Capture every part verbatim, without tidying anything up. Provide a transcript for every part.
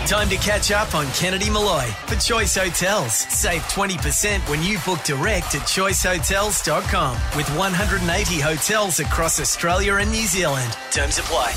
Time to catch up on Kennedy Malloy for Choice Hotels. Save twenty percent when you book direct at choice hotels dot com with one hundred eighty hotels across Australia and New Zealand. Terms apply.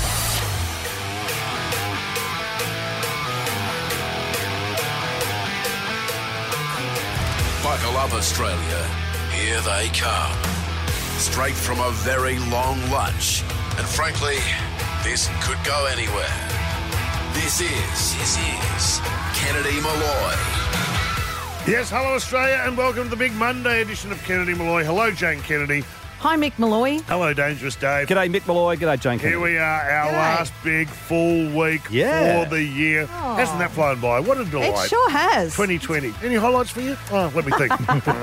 Buckle up, Australia. Here they come. Straight from a very long lunch. And frankly, this could go anywhere. This is, this is Kennedy Malloy. Yes, hello Australia and welcome to the big Monday edition of Kennedy Malloy. Hello, Jane Kennedy. Hi, Mick Malloy. Hello, Dangerous Dave. G'day, Mick Malloy. G'day, Jane Kennedy. Here we are, our G'day. last big full week Yeah. for the year. Oh. Hasn't that flown by? What a delight. It sure has. twenty twenty. Any highlights for you? Oh, let me think.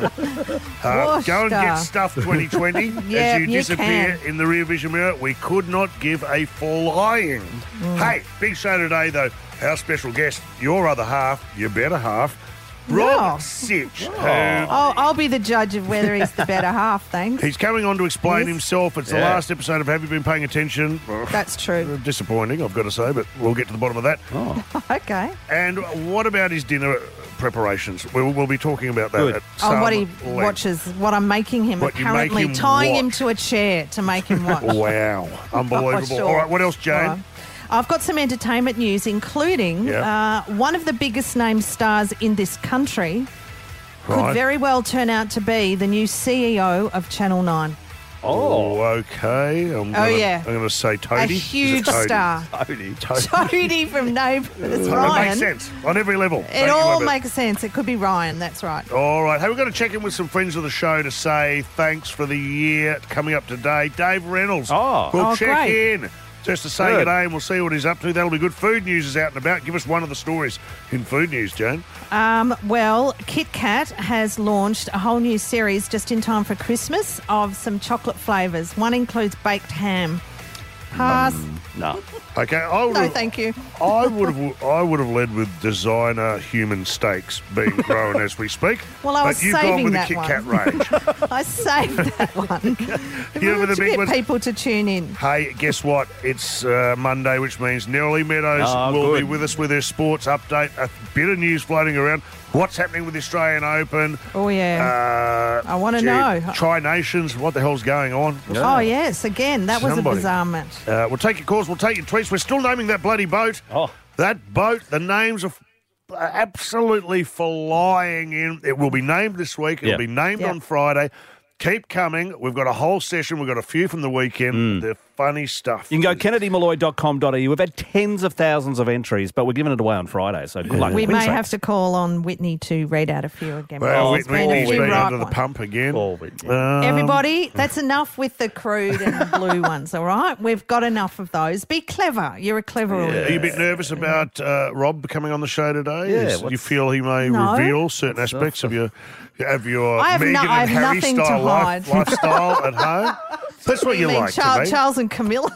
uh, go and get stuff twenty twenty. Yeah, As you, you disappear can. in the rear vision mirror, we could not give a flying. Mm. Hey, big show today, though. Our special guest, your other half, your better half, Rob Oh. Sitch, who Oh, I'll be the judge of whether he's the better half, thanks. He's coming on to explain Yes. himself. It's the Yeah. last episode of Have You Been Paying Attention? That's true. Disappointing, I've got to say, but we'll get to the bottom of that. Oh, Okay. And what about his dinner preparations? We'll, we'll be talking about that Good. at Oh, some what he length. watches, what I'm making him, What you make apparently him tying him watch. to a chair to make him watch. Wow, unbelievable. Oh, sure. All right, what else, Jane? All right. I've got some entertainment news, including Yeah. uh, one of the biggest named stars in this country could Right. very well turn out to be the new C E O of Channel nine. Oh, okay. I'm gonna, yeah. I'm going to say Toadie. A Is it huge Toadie? star. Tony. Toadie from Neighbours, That Ryan. makes sense on every level. It Thank you, all Webber. makes sense. It could be Ryan, that's right. All right. Hey, we're going to check in with some friends of the show to say thanks for the year coming up today. Dave Reynolds. Oh. We'll Oh, check great. in just to say Good. good day and we'll see what he's up to. That'll be good. Food news is out and about. Give us one of the stories in food news, Jane. Um, well, Kit Kat has launched a whole new series just in time for Christmas of some chocolate flavours. One includes baked ham. Pass. No. Okay. I would No, have, thank you. I would have I would have led with designer human steaks being grown as we speak. Well, I was but you've gone saving with the that Kit one. Kat range. I saved that one. You know, with the to big get ones. people to tune in. Hey, guess what? It's uh, Monday, which means Nerily Meadows Oh, will be good. with us with her sports update. A bit of news floating around. What's happening with the Australian Open? Oh, yeah. Uh, I wanna gee, know. Tri-Nations, what the hell's going on? Oh, yes. Again, that was Somebody. a bizarre match. Uh, we'll take your calls, we'll take your tweets. We're still naming that bloody boat. Oh. That boat, the names are f- absolutely flying in. It will be named this week. It'll Yep. be named Yep. on Friday. Keep coming. We've got a whole session. We've got a few from the weekend. They're funny stuff. You can go kennedy malloy dot com dot a u. We've had tens of thousands of entries, but we're giving it away on Friday, so good luck. We may Queensland. have to call on Whitney to read out a few again. Well, because Whit- there's been a Whitney's few been right under the ones. pump again. Oh, Whitney. Um, Everybody, that's enough with the crude and blue ones, all right? We've got enough of those. Be clever. You're a clever Are audience. you a bit nervous about uh, Rob coming on the show today? Yeah, Is- do you what's- feel he may No. reveal certain aspects of your of your I have Meghan no- I and have Harry nothing to style life, hide. lifestyle at home? That's what you, mean like Charles, to me. Charles and Camilla?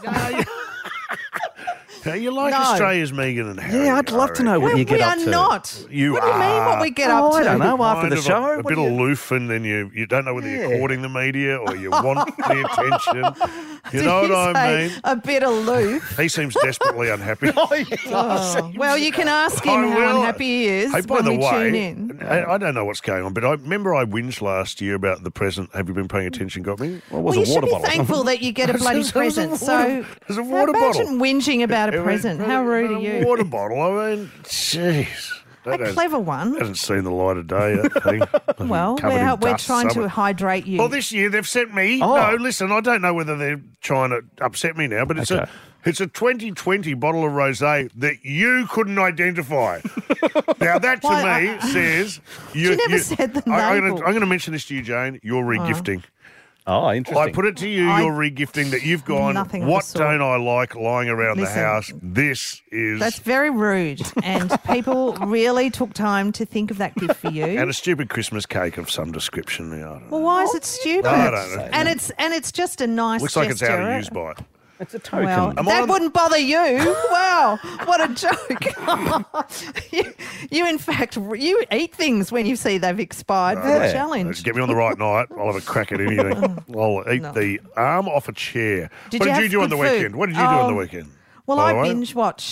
Now, you like No. Australia's Meghan and Harry. Yeah, I'd love to know I what reckon. you get we up are to. not. You what do you mean are. what we get Oh, up to? I don't know. After Kind the of show, a, a what bit do you- aloof, and then you, you don't know whether you're Yeah. courting the media or you want the attention. You Did know you what I say mean? a bit aloof? He seems desperately unhappy. Oh, well, you can ask him I how will. unhappy he is Hey, by when the we way, tune in. I, I don't know what's going on, but I remember I whinged last year about the present. Have you been paying attention? Got me? Well, it Well, was you a should water be bottle. thankful that you get a bloody It was a present. water- So it was a water imagine bottle. whinging about a It was- present. How rude are a you? Water bottle. I mean, jeez. A That clever one. hasn't seen the light of day, that thing. Well, Covered in we're, we're dust trying somewhere. to hydrate you. Well, this year they've sent me. Oh. No, listen, I don't know whether they're trying to upset me now, but it's Okay. a it's a twenty twenty bottle of rosé that you couldn't identify. Now that to Why, me I- says you. You never said the I, I'm label. going to mention this to you, Jane. You're regifting. Oh, interesting. I put it to you, I- you're regifting that you've gone. Nothing of the What sort. don't I like lying around Listen, the house? This is That's very rude. And people really took time to think of that gift for you. and a stupid Christmas cake of some description. I don't know. Well, why is it stupid? I don't know. And it's and it's just a nice Looks like it's out of gesture. use by. It's a token. Well, Am I that on- wouldn't bother you. Wow, what a joke. you, you, in fact, you eat things when you see they've expired for the Yeah. challenge. Just get me on the right night. I'll have a crack at anything. I'll eat No. the arm off a chair. Did what you did you have do on good the food? weekend? What did you do on the Oh, weekend? Well, By I the way? binge watched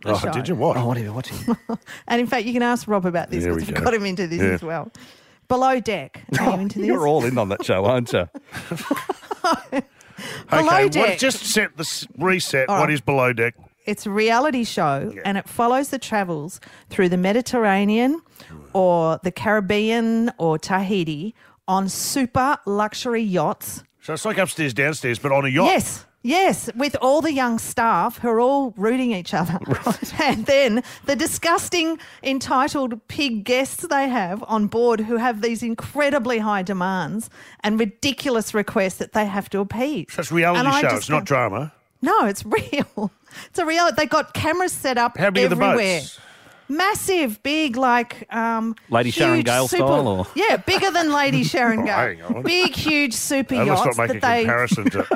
Oh, show. did you? What? Oh, what are you watching? And in fact, you can ask Rob about this There because we we've go. got him into this Yeah. as well. Below Deck. Are you into this? You're all in on that show, aren't you? Below Okay, Deck. what, just set the s- reset. All What right. is Below Deck? It's a reality show and it follows the travels through the Mediterranean or the Caribbean or Tahiti on super luxury yachts. So it's like upstairs, downstairs, but on a yacht. Yes. Yes, with all the young staff who are all rooting each other. Right. And then the disgusting, entitled pig guests they have on board who have these incredibly high demands and ridiculous requests that they have to appease. So it's a reality And I show. just It's not go- drama. No, it's real. It's a real. They got cameras set up How big are the everywhere. boats? Massive, big, like um, Lady Sharon huge Gale super, style, or- yeah, bigger than Lady Sharon Oh, Gale. hang on. Big, huge, super And let's yachts not make a that they. comparison to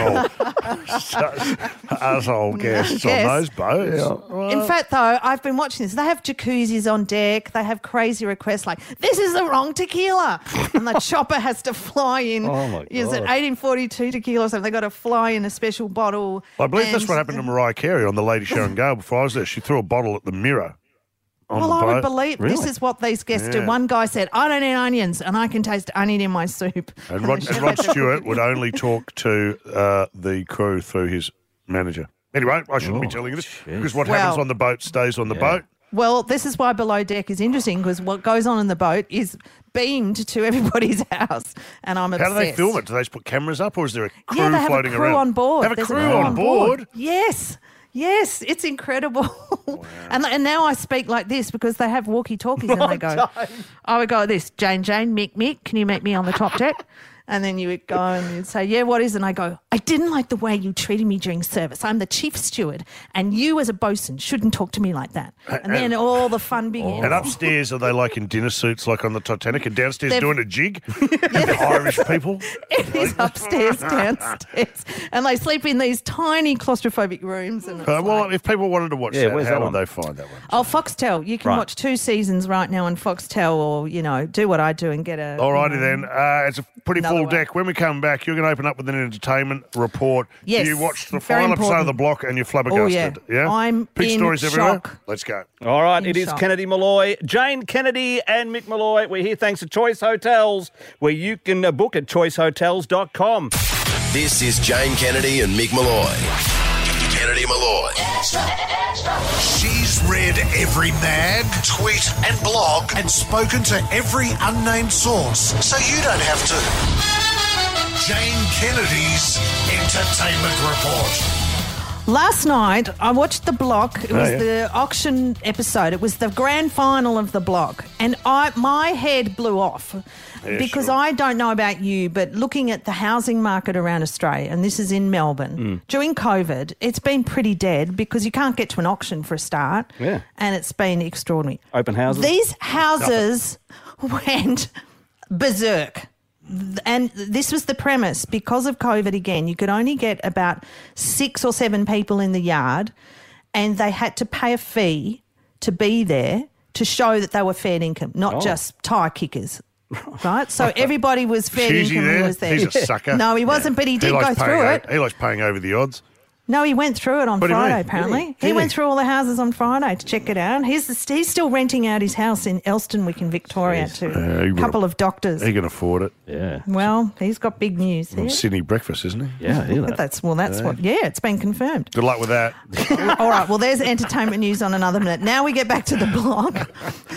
arsehole, arsehole guests Yes. on those boats. Well, In fact, though, I've been watching this. They have jacuzzis on deck. They have crazy requests like, this is the wrong tequila. And the chopper has to fly in. Oh, my Is it God. eighteen forty-two tequila or something? They've got to fly in a special bottle. I believe that's And- what happened to Mariah Carey on the Lady Sharon Gale before I was there. She threw a bottle at the mirror on Well, the I boat. would believe this Really? is what these guests do. Yeah. One guy said, I don't eat onions and I can taste onion in my soup. And the Rod, chef and Rod had to- Stewart would only talk to uh, the crew through his manager. Anyway, I shouldn't be telling you this because what happens Well- on the boat stays on the boat. Well, this is why Below Deck is interesting because what goes on in the boat is beamed to everybody's house. And I'm How obsessed. do they film it? Do they just put cameras up or is there a crew Yeah, they have floating a crew around? on board. Have a There's crew on board? Yes. Yes, it's incredible. and and now I speak like this because they have walkie-talkies and they go, I would go like this, Jane, Jane, Mick, Mick, can you make me on the top deck? And then you would go and you'd say, yeah, what is it? And I go, I didn't like the way you treated me during service. I'm the chief steward and you as a bosun shouldn't talk to me like that. And then all the fun begins. And upstairs, are they like in dinner suits like on the Titanic and downstairs They've- doing a jig? The Irish people? It is upstairs, downstairs. And they sleep in these tiny claustrophobic rooms. And it's Uh, well, like- if people wanted to watch Yeah, that, where's how that would on? they find that one? Oh, Foxtel. You can Right. watch two seasons right now on Foxtel or, you know, do what I do and get a... All righty you know, then. Uh, it's a pretty Another full one. deck. When we come back, you're going to open up with an entertainment report. Yes, You watched the very final episode of important. The Block and you're flabbergasted. Oh, yeah. I'm Pig in stories everywhere. shock. Let's go. All right, In it is shock. Kennedy Malloy, Jane Kennedy and Mick Malloy. We're here thanks to Choice Hotels, where you can uh, book at choice hotels dot com. This is Jane Kennedy and Mick Malloy. Kennedy Malloy. She's read every mag, tweet, and blog and spoken to every unnamed source, so you don't have to. Jane Kennedy's Entertainment Report. Last night, I watched The Block. It was yeah. the auction episode. It was the grand final of The Block. And I, my head blew off Yeah, because sure. I don't know about you, but looking at the housing market around Australia, and this is in Melbourne, during COVID, it's been pretty dead because you can't get to an auction for a start. Yeah. And it's been extraordinary. Open houses? These houses went berserk. And this was the premise. Because of COVID again, you could only get about six or seven people in the yard and they had to pay a fee to be there to show that they were fair income, not Oh. just tyre kickers. Right? So everybody was fair Is he income who there? was there. He's a sucker. No, he wasn't, but he did go likes through paying it. o- He likes paying over the odds. No, he went through it on What do you Friday, mean? apparently. Really? He Did went he? through all the houses on Friday to check it out. He's, he's still renting out his house in Elsternwick in Victoria Jeez. to Uh, he a would- couple of doctors. He can afford it. Yeah. Well, he's got big news On here. Sydney breakfast, isn't he? Yeah, I hear that. That's well. That's what. Yeah, it's been confirmed. Good luck with that. All right. Well, there's entertainment news on another minute. Now we get back to the Block,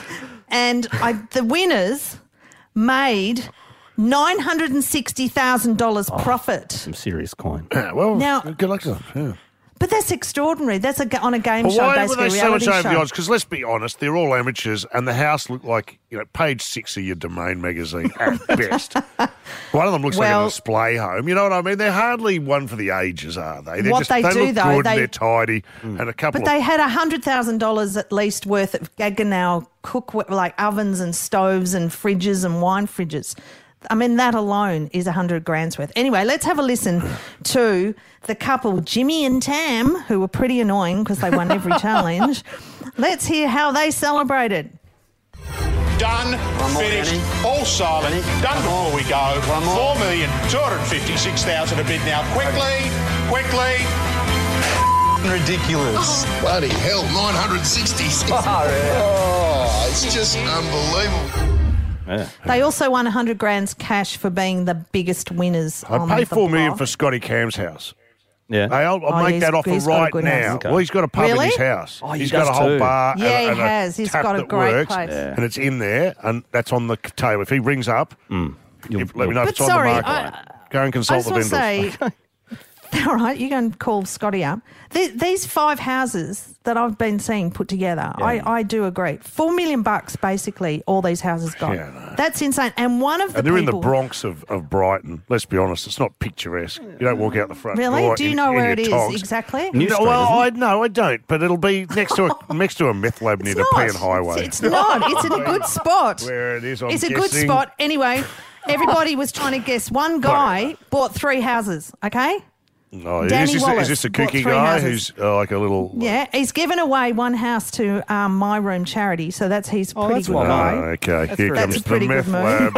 and I, the winners made nine hundred and sixty thousand dollars profit. Some serious coin. Yeah, well, Now- good luck to them. Yeah. But that's extraordinary. That's a, ga- on a game Well, show, why were basically they a so much reality over show. the odds? Because let's be honest, they're all amateurs, and the house looked like, you know, page six of your Domain magazine at best. One of them looks like Well- a display home. You know what I mean? They're hardly one for the ages, are they? They're What just, they do, look though, good they- and they're tidy, and a couple But of they had one hundred thousand dollars at least worth of Gaggenau cook like ovens and stoves and fridges and wine fridges. I mean, that alone is one hundred grand's worth. Anyway, let's have a listen to the couple, Jimmy and Tam, who were pretty annoying because they won every challenge. Let's hear how they celebrated. Done, finished, all silent, done before we go. four million two hundred fifty-six thousand a bid now. Quickly, quickly. ridiculous. Bloody hell, nine hundred sixties. Oh, it's just unbelievable. Yeah. They also won one hundred grand's cash for being the biggest winners. I'd on pay the four million block. for Scotty Cam's house. Yeah. Hey, I'll, I'll Oh, make he's- that offer he's got a right good now. house. Okay. Well, he's got a pub Really? in his house. Oh, he he's does got a whole too. bar. Yeah, and, he and a has. He's tap got a that great works, place. Yeah. and it's in there, and that's on the table. If he rings up, You'll- if, let me know But if it's sorry, on the market. I- Go and I consult just the want vendors. to say, all right, you go and call Scotty up. Th these five houses that I've been seeing put together, I, I do agree. Four million bucks, basically, all these houses got. Yeah, no. That's insane. And one of the And they're in the people- Bronx of, of Brighton. Let's be honest, it's not picturesque. You don't walk out the front Really? door. Do you in- know in where your it is togs. exactly? New No, Street, well, isn't I it? no, I don't. But it'll be next to a next to a meth lab near It's the not. Pean Highway. It's, it's not. It's in a good spot. Where it is, I'm It's a good guessing. spot. Anyway, everybody was trying to guess. One guy bought three houses, okay? Oh, is, Danny this, Wallace is this a bought kooky three guy houses. who's uh, like a little? Yeah, he's given away one house to um, My Room charity, so that's he's Oh, pretty that's good well guy. Oh, okay. Here very comes That's a the pretty meth good move.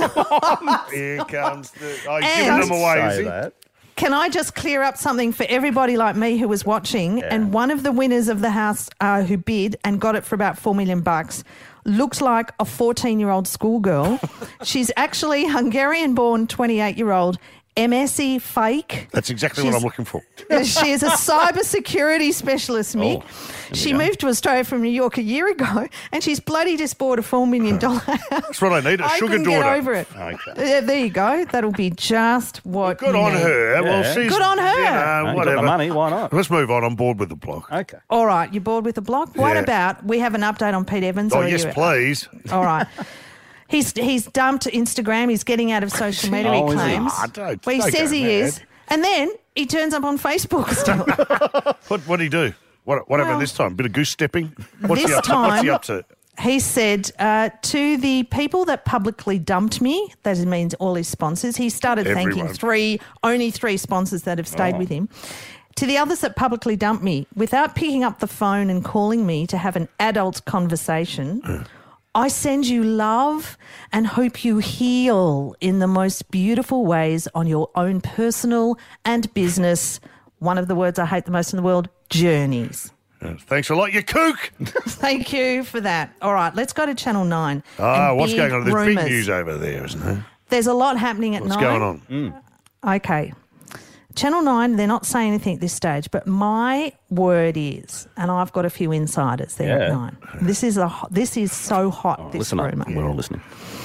labs. Here comes the. Oh, he's And- giving them away, is Say he? that. Can I just clear up something for everybody like me who was watching? And one of the winners of the house uh, who bid and got it for about four million bucks looks like a fourteen-year-old schoolgirl. She's actually Hungarian-born twenty-eight-year-old M S E fake. That's exactly She's- what I'm looking for. She is a cyber security specialist, Mick. Oh, she moved to Australia from New York a year ago, and she's bloody just bought a four million dollar house. That's what I need. A I sugar couldn't daughter. get over it. Okay. Yeah, there you go. That'll be just what. Good you on need. her. Well, Yeah. she's Good on her. You know, You got whatever. the money, why not? Let's move on. I'm bored with the block. Okay. All right, you bored with the block? What Yeah. about we have an update on Pete Evans? Oh or are yes, you- please. All right. He's he's dumped Instagram. He's getting out of social media. Oh, he is he? claims. Ah, don't- well, he don't says go he mad. is, and then he turns up on Facebook still. What what did he do? What what happened Well, this time? Bit of goose stepping? What's this he up to? What's he time- up to? He said uh, to the people that publicly dumped me, that means all his sponsors, he started thanking Everyone. three, only three sponsors that have stayed with him. To the others that publicly dumped me, without picking up the phone and calling me to have an adult conversation, I send you love and hope you heal in the most beautiful ways on your own personal and business, one of the words I hate the most in the world, journeys. Uh, Thanks a lot, you kook. Thank you for that. All right, let's go to Channel nine. Ah, and what's big going on? There's rumours. big news over there, isn't there? There's a lot happening at What's nine. going on? Okay. Channel nine, they're not saying anything at this stage, but my word is, and I've got a few insiders there at Yeah. nine. This is a ho- this is so hot, this Listen up. rumour. We're all listening.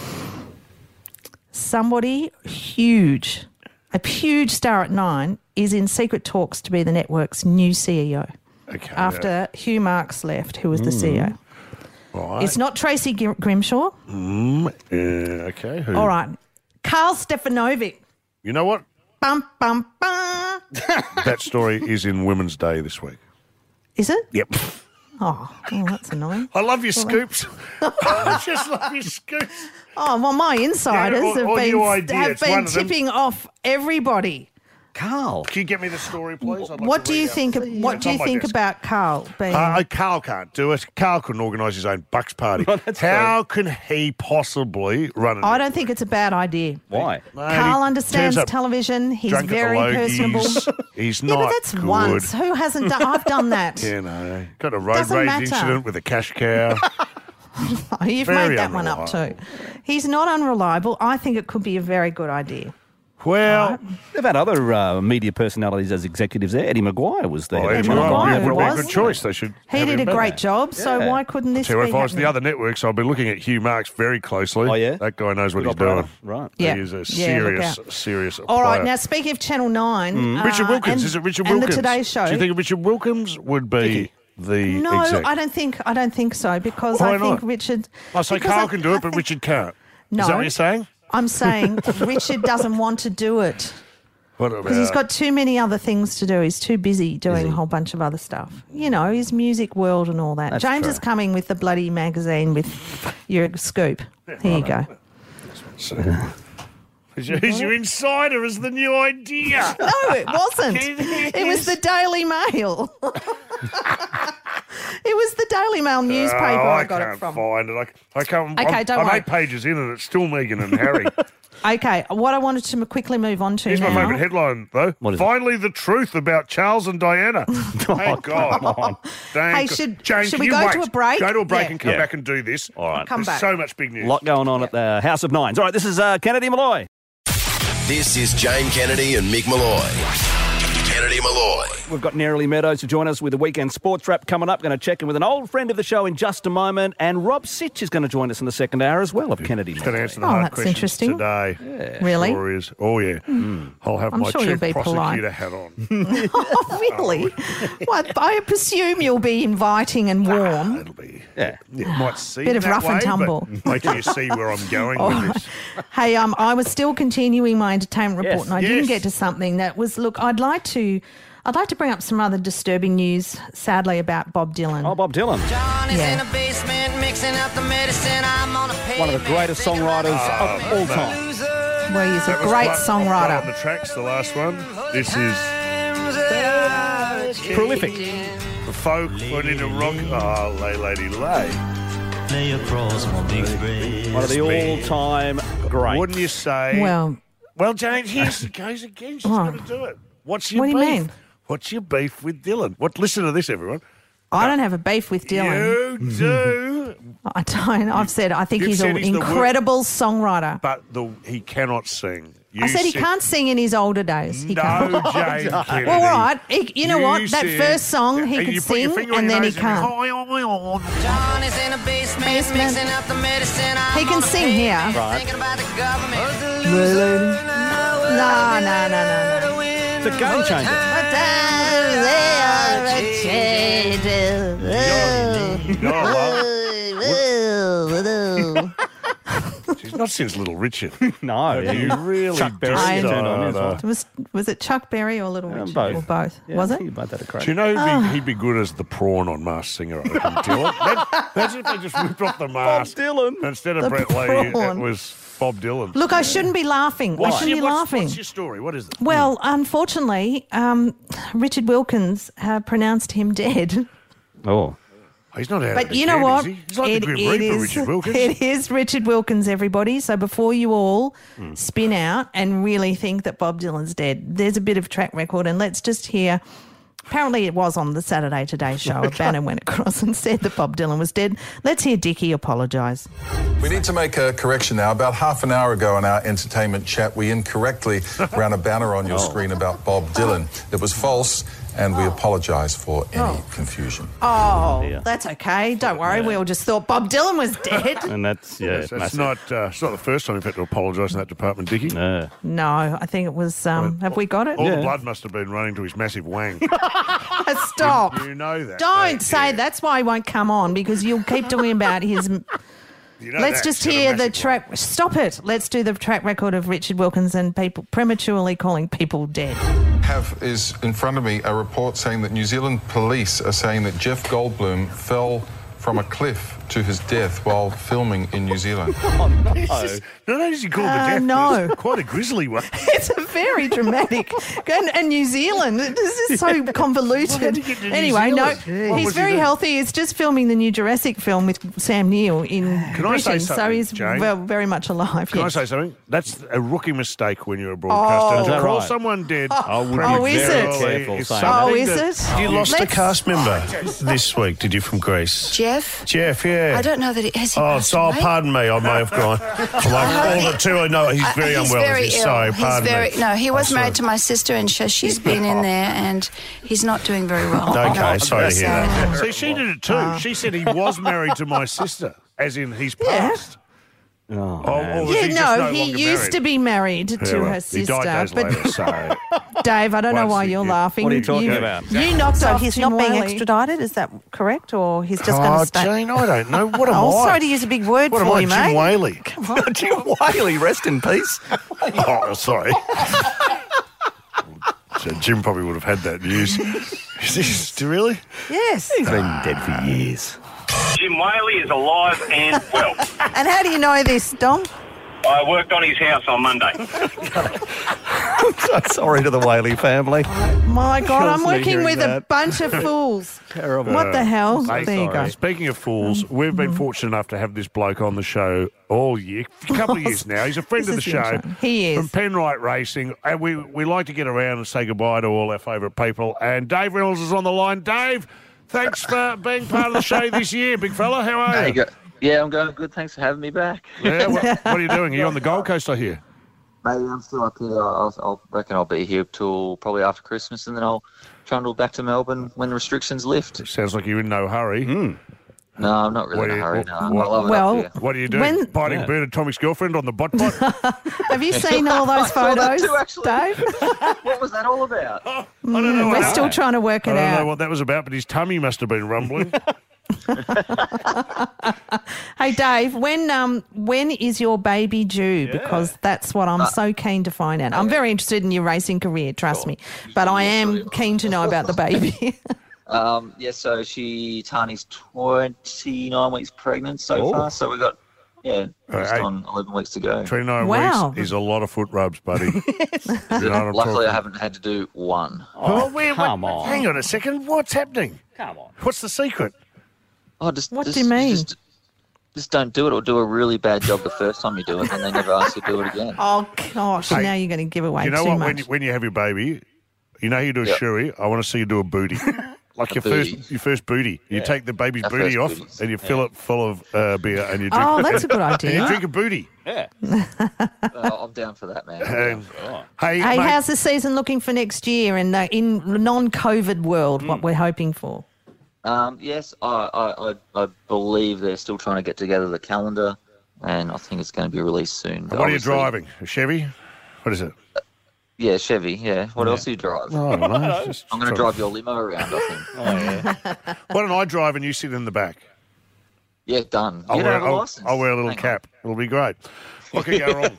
Somebody huge, a huge star at nine, is in secret talks to be the network's new C E O Okay. after Hugh Marks left, who was the C E O. Right. It's not Tracy Gr- Grimshaw. Uh, okay. Who? All right. Carl Stefanovic. You know what? Bum, bum, bum. That story is in Women's Day this week. Is it? Yep. Oh, oh, that's annoying. I love your scoops. I just love your scoops. Oh, well, my insiders Yeah, or- have or been, new idea. have It's one been of them. tipping off everybody. Carl. Can you get me the story, please? I'd like What to do you read out. think? Of, what It's do on you my think desk. about Carl being? Uh, Carl can't do it. Carl couldn't organise his own Bucks party. that's How can he possibly run it? I don't think it's a bad idea. Why? Carl understands television. He's drunk at the very Logies. personable. He's Yeah, not but that's good. once. Who hasn't done? I've done that. You know, got a road Doesn't rage matter. incident with a cash cow. Oh, you've Very made that one up too. unreliable. He's not unreliable. I think it could be a very good idea. Well, They've had other uh, media personalities as executives there. Eddie Maguire was there. oh, Eddie Eddie Maguire Maguire would be a was. good choice. They should. He have did a him back. great job. So Yeah. why couldn't this Tell you be if I was happening? the other networks, I'd be looking at Hugh Marks very closely. Oh, yeah? That guy knows what Good he's doing. operator. Right. Yeah. He is a Yeah, look serious, out. serious All right, player. now speaking of Channel nine, uh, Richard Wilkins. and, is it Richard and Wilkins? the Today Show? Do you think Richard Wilkins would be the no, exec? I don't think. I don't think so because Why I think not? Richard. I say because Carl I- can do I it, but think- Richard can't. No, Is that what you're saying? I'm saying Richard doesn't want to do it What about? because he's got too many other things to do. He's too busy doing a whole bunch of other stuff. You know, his music world and all that. That's James true. is coming with the bloody magazine with your scoop. Here you go. Is your, is your insider as the new idea? No, it wasn't. It was the Daily Mail. It was the Daily Mail newspaper. Oh, I I got can't it from. find it. I, I can't. Okay, I'm, don't I'm worry. eight pages in, and it's still Meghan and Harry. Okay, what I wanted to quickly move on to Here's now. my favourite headline, though. What is it? Finally, the truth about Charles and Diana. Thank God. come on. Thank Hey, God. should- Jane, should can we you go wait? to a break? Go to a break Yeah. and come Yeah. back and do this. All right. Come There's back. so much big news. A lot going on at the House of Nines. All right, this is uh, Kennedy Malloy. This is Jane Kennedy and Mick Malloy. Kennedy Malloy. We've got Nerily Meadows to join us with the weekend sports wrap coming up. Going to check in with an old friend of the show in just a moment. And Rob Sitch is going to join us in the second hour as well of Kennedy It's going to Malloy. answer the Oh, hard that's questions interesting. today. Really? Sure is. Oh, yeah. I'll have I'm my sure chief you'll be prosecutor polite. hat on. Oh, really? Well, I presume you'll be inviting and warm. It'll be... Yeah. You might see Bit it of that rough and way, but tumble. Wait till you see where I'm going All with right. this. Hey, um, I was still continuing my entertainment report, Yes. and I Yes. didn't get to something that was. Look, I'd like to, I'd like to bring up some rather disturbing news, sadly, about Bob Dylan. Oh, Bob Dylan. Johnny's Yeah. in the basement mixing up the medicine. I'm on a One of the greatest songwriters of all time. Where he's a That was great one- one on songwriter. the tracks, the last one. This is Prolific. the folk went into rock. Oh, lay, lady, lay. Lay across my big breast. One of the all-time greats. Wouldn't you say? Well, Well, James, here she goes again. She's Oh. got to do it. What's your What do you beef? mean? What's your beef with Dylan? What? Listen to this, everyone. I don't have a beef with Dylan. You do, I don't. I've said I think You've he's said an he's the wor- incredible songwriter. but the, he cannot sing. You I said he can't sing in his older days. He No, can't. Jane Kennedy. Well, all right. He, you know what? That said- first song he and could you put your sing, finger on and your then he nose can't. "Hi, hi, hi." Johnny's in the basement, Basement. mixing up the medicine. I'm He can on the sing here. pavement, Right. Thinking about the government. No, no, no, no, no. It's a game changer. What time they are a change. You know what? She's not since Little Richard. No, You yeah. really Chuck Berry just, turned on uh, as well. Was was it Chuck Berry or Little Um, Richard? both. Or both? Yeah, Was I it? think you both had a crack. Do you know he'd be, Ah. he'd be good as the prawn on Masked Singer? I reckon, Dylan. Imagine- Imagine if they just ripped off the mask. Dylan. Instead of The Brett Lee, it prawn. was Bob Dylan. Look, I shouldn't be laughing. I What's shouldn't your, be what's, laughing. what's your story? What is it? Well, unfortunately, um, Richard Wilkins uh, pronounced him dead. Oh. He's not out But of the you know dead, what? is he? He's like It- the Grim it Reaper, is- Richard Wilkins. It is Richard Wilkins, everybody. So before you all Hmm. spin out and really think that Bob Dylan's dead, there's a bit of track record, and let's just hear. Apparently, it was on the Saturday Today show. Bannon went across and said that Bob Dylan was dead. Let's hear Dickie apologise. We need to make a correction now. About half an hour ago in our entertainment chat, we incorrectly ran a banner on your screen about Bob Dylan. It was false, and we apologise for any confusion. Oh, dear. that's okay. Don't worry. We all just thought Bob Dylan was dead. And that's, yeah, Yes, massive. that's not, uh, it's not the first time you've had to apologise in that department, Dickie. No. No, I think it was. Um, have we got it? All Yeah. the blood must have been running to his massive wang. Stop. You know that. Don't don't say you? that's why he won't come on, because you'll keep talking about his. You know Let's that. just He's got a hear the massive track. Stop it. Let's do the track record of Richard Wilkins and people prematurely calling people dead. Have is in front of me a report saying that New Zealand police are saying that Jeff Goldblum fell from a cliff to his death while filming in New Zealand. It's just- Not only is he called Uh, the death, no. it's quite a grisly one. It's a very dramatic. And, and New Zealand, this is so Why convoluted. did he get to New Anyway, no, Zealand? What he's was he very doing? healthy. He's just filming the new Jurassic film with Sam Neill in Can I say Britain, so something, he's Jane? well, very much alive. Can yes. I say something? That's a rookie mistake when you're a broadcaster. Oh. to Is that call right? someone dead. I would Oh, be is very it? careful Is saying something Oh, that. is that- it? You lost a Let's- cast member this week, did you, from Greece? Jeff? Jeff, yeah. I don't know that it has. He Oh, passed so away? pardon me, I may have gone. Like, all the two, I know he's Uh, very he's unwell. very is he? ill. So, he's pardon very, me. No, he was I'm married to sorry. my sister, and she, she's been in there, and he's not doing very well. Okay, sorry to hear that. See, she did it too. She said he was married to my sister, as in he's Yeah. passed. Oh, Or- man. or was Yeah, he just no, no he longer used married? to be married to Yeah, well, her he sister. died days but later, so Dave, I don't know Once why he- you're yeah. laughing. What are you talking you, about? You knocked So off he's Tim not being Wiley. extradited, is that correct? Or he's just going oh, to stay? Jane, I don't know. What am Oh, I? sorry to use a big word what for am I, you, Jim mate. Whaley? Jim Whaley, rest in peace. Oh, sorry. So Jim probably would have had that news. Is this really? Yes. He's been dead for years. Jim Whaley is alive and well. And how do you know this, Dom? I worked on his house on Monday. So sorry to the Whaley family. My God, I'm Kills me working hearing with a that. bunch of fools. Terrible. What the hell? Hey, There you go. Speaking of fools, we've been fortunate enough to have this bloke on the show all year, a couple of years now. He's a friend of the This is show. interesting. He is. From Penrite Racing. And we, we like to get around and say goodbye to all our favourite people. And Dave Reynolds is on the line. Dave, thanks for being part of the show this year, big fella. How are Hey, you? go- yeah, I'm going good. Thanks for having me back. Yeah, what, what are you doing? Are you on the Gold Coast, I hear? Maybe I'm still up here. I'll, I'll reckon I'll be here till probably after Christmas, and then I'll trundle back to Melbourne when the restrictions lift. Sounds like you're in no hurry. Mm. No, I'm not really What in do a you- hurry. what- No, what- I love it Well, up here. What are you doing? When- Biting Yeah. bird and Tommy's girlfriend on the bot bot? Have you seen all those I saw that photos, too, actually. Dave? What was that all about? I don't know. We're what- still trying to work I it don't know out. what that was about, but his tummy must have been rumbling. Hey, Dave, when um when is your baby due? Because that's what I'm Uh, so keen to find out. I'm very interested in your racing career, trust me. But I am keen to know about the baby. Um, yeah, so she Tani's twenty-nine weeks pregnant so Oh. far. So we've got yeah, just Hey. on eleven weeks to go. twenty-nine Wow. weeks is a lot of foot rubs, buddy. You know what I'm Luckily, talking- I haven't had to do one. Oh, wait, come wait, on. Hang on a second. What's happening? Come on. What's the secret? Oh, just What do just, you mean? Just, just don't do it, or do a really bad job the first time you do it, and they never ask you to do it again. Oh gosh, Hey, now you're going to give away you know too what? much. When you, when you have your baby, you know you do a Yep. shoey. I want to see you do a booty. Like your booty. first, your first booty. You take the baby's Our booty first off booties. and you fill it full of uh, beer and you drink. Oh, that's a good And you idea. drink a booty. Yeah. Oh, I'm down for that, man. I'm down Um, for that. hey, Hey, mate, how's the season looking for next year in the in non-COVID world? What we're hoping for? Um, yes, I, I, I, I believe they're still trying to get together the calendar, and I think it's going to be released soon. what are you Obviously- driving? A Chevy? What is it? Yeah, Chevy. Yeah. What else do you drive? Oh, I don't know. It's just I'm going to trying- drive your limo around. I think. Oh, yeah. Why don't I drive and you sit in the back? Yeah, done. I'll You wear, don't have a I'll, license. I'll wear a little Hang on. cap. It'll be great. What could go wrong?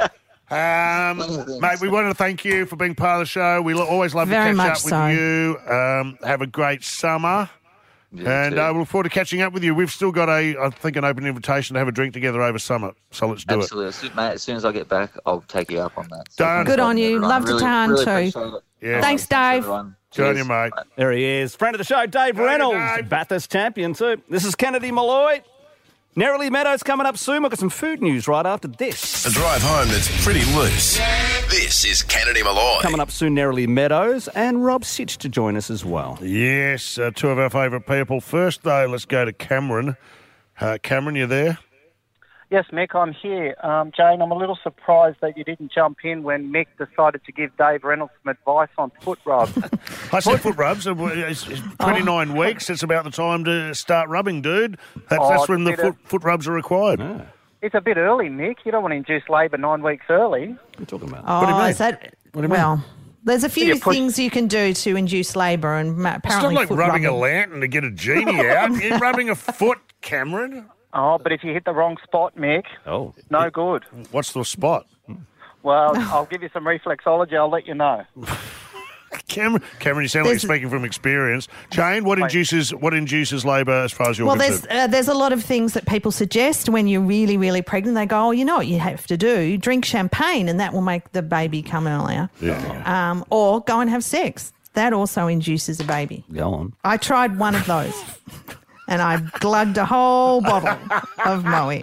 Um, mate, we wanted to thank you for being part of the show. We lo- always love Very to catch much up with so. you. Um, have a great summer. Yeah, and too. uh, we look forward to catching up with you. We've still got a, I think, an open invitation to have a drink together over summer. So let's do Absolutely, As soon- mate. As soon as I get back, I'll take you up on that. So Done. thanks Good for on you. everyone. Love to really, tan really too. appreciate it. Yeah. Thanks, Dave. everyone. it. Good on Cheers. you, mate. There he is. Friend of the show, Dave Hey, Reynolds. Dave. Bathurst champion, too. This is Kennedy Malloy. Nerily Meadows coming up soon. We've got some food news right after this. A drive home that's pretty loose. This is Kennedy Malloy. Coming up soon, Nerily Meadows and Rob Sitch to join us as well. Yes, uh, two of our favourite people. First, though, let's go to Cameron. Uh, Cameron, you there? Yes, Mick, I'm here. Um, Jane, I'm a little surprised that you didn't jump in when Mick decided to give Dave Reynolds some advice on foot rubs. I said foot rubs. It's it's twenty-nine weeks. It's about the time to start rubbing, dude. That's, Oh, that's when the it's a bit foot, foot rubs are required. It's a bit early, Mick. You don't want to induce labour nine weeks early. What are you talking about? Oh, What do you mean? is that? What do you mean? well, there's a few You push- things you can do to induce labour, and ma- It's not apparently like foot rubbing a rubbing. lantern to get a genie out. You're rubbing a foot, Cameron. Oh, but if you hit the wrong spot, Mick, Oh. no good. What's the spot? Well, I'll give you some reflexology. I'll let you know. Cameron, Cameron, you sound like There's- you're speaking from experience. Jane, what induces what induces labour as far as you're Well, there's concerned? uh, there's a lot of things that people suggest when you're really, really pregnant. They go, oh, you know what you have to do? Drink champagne, and that will make the baby come earlier. Yeah. Um, or go and have sex. That also induces a baby. Go on. I tried one of those. And I glugged a whole bottle of Moe.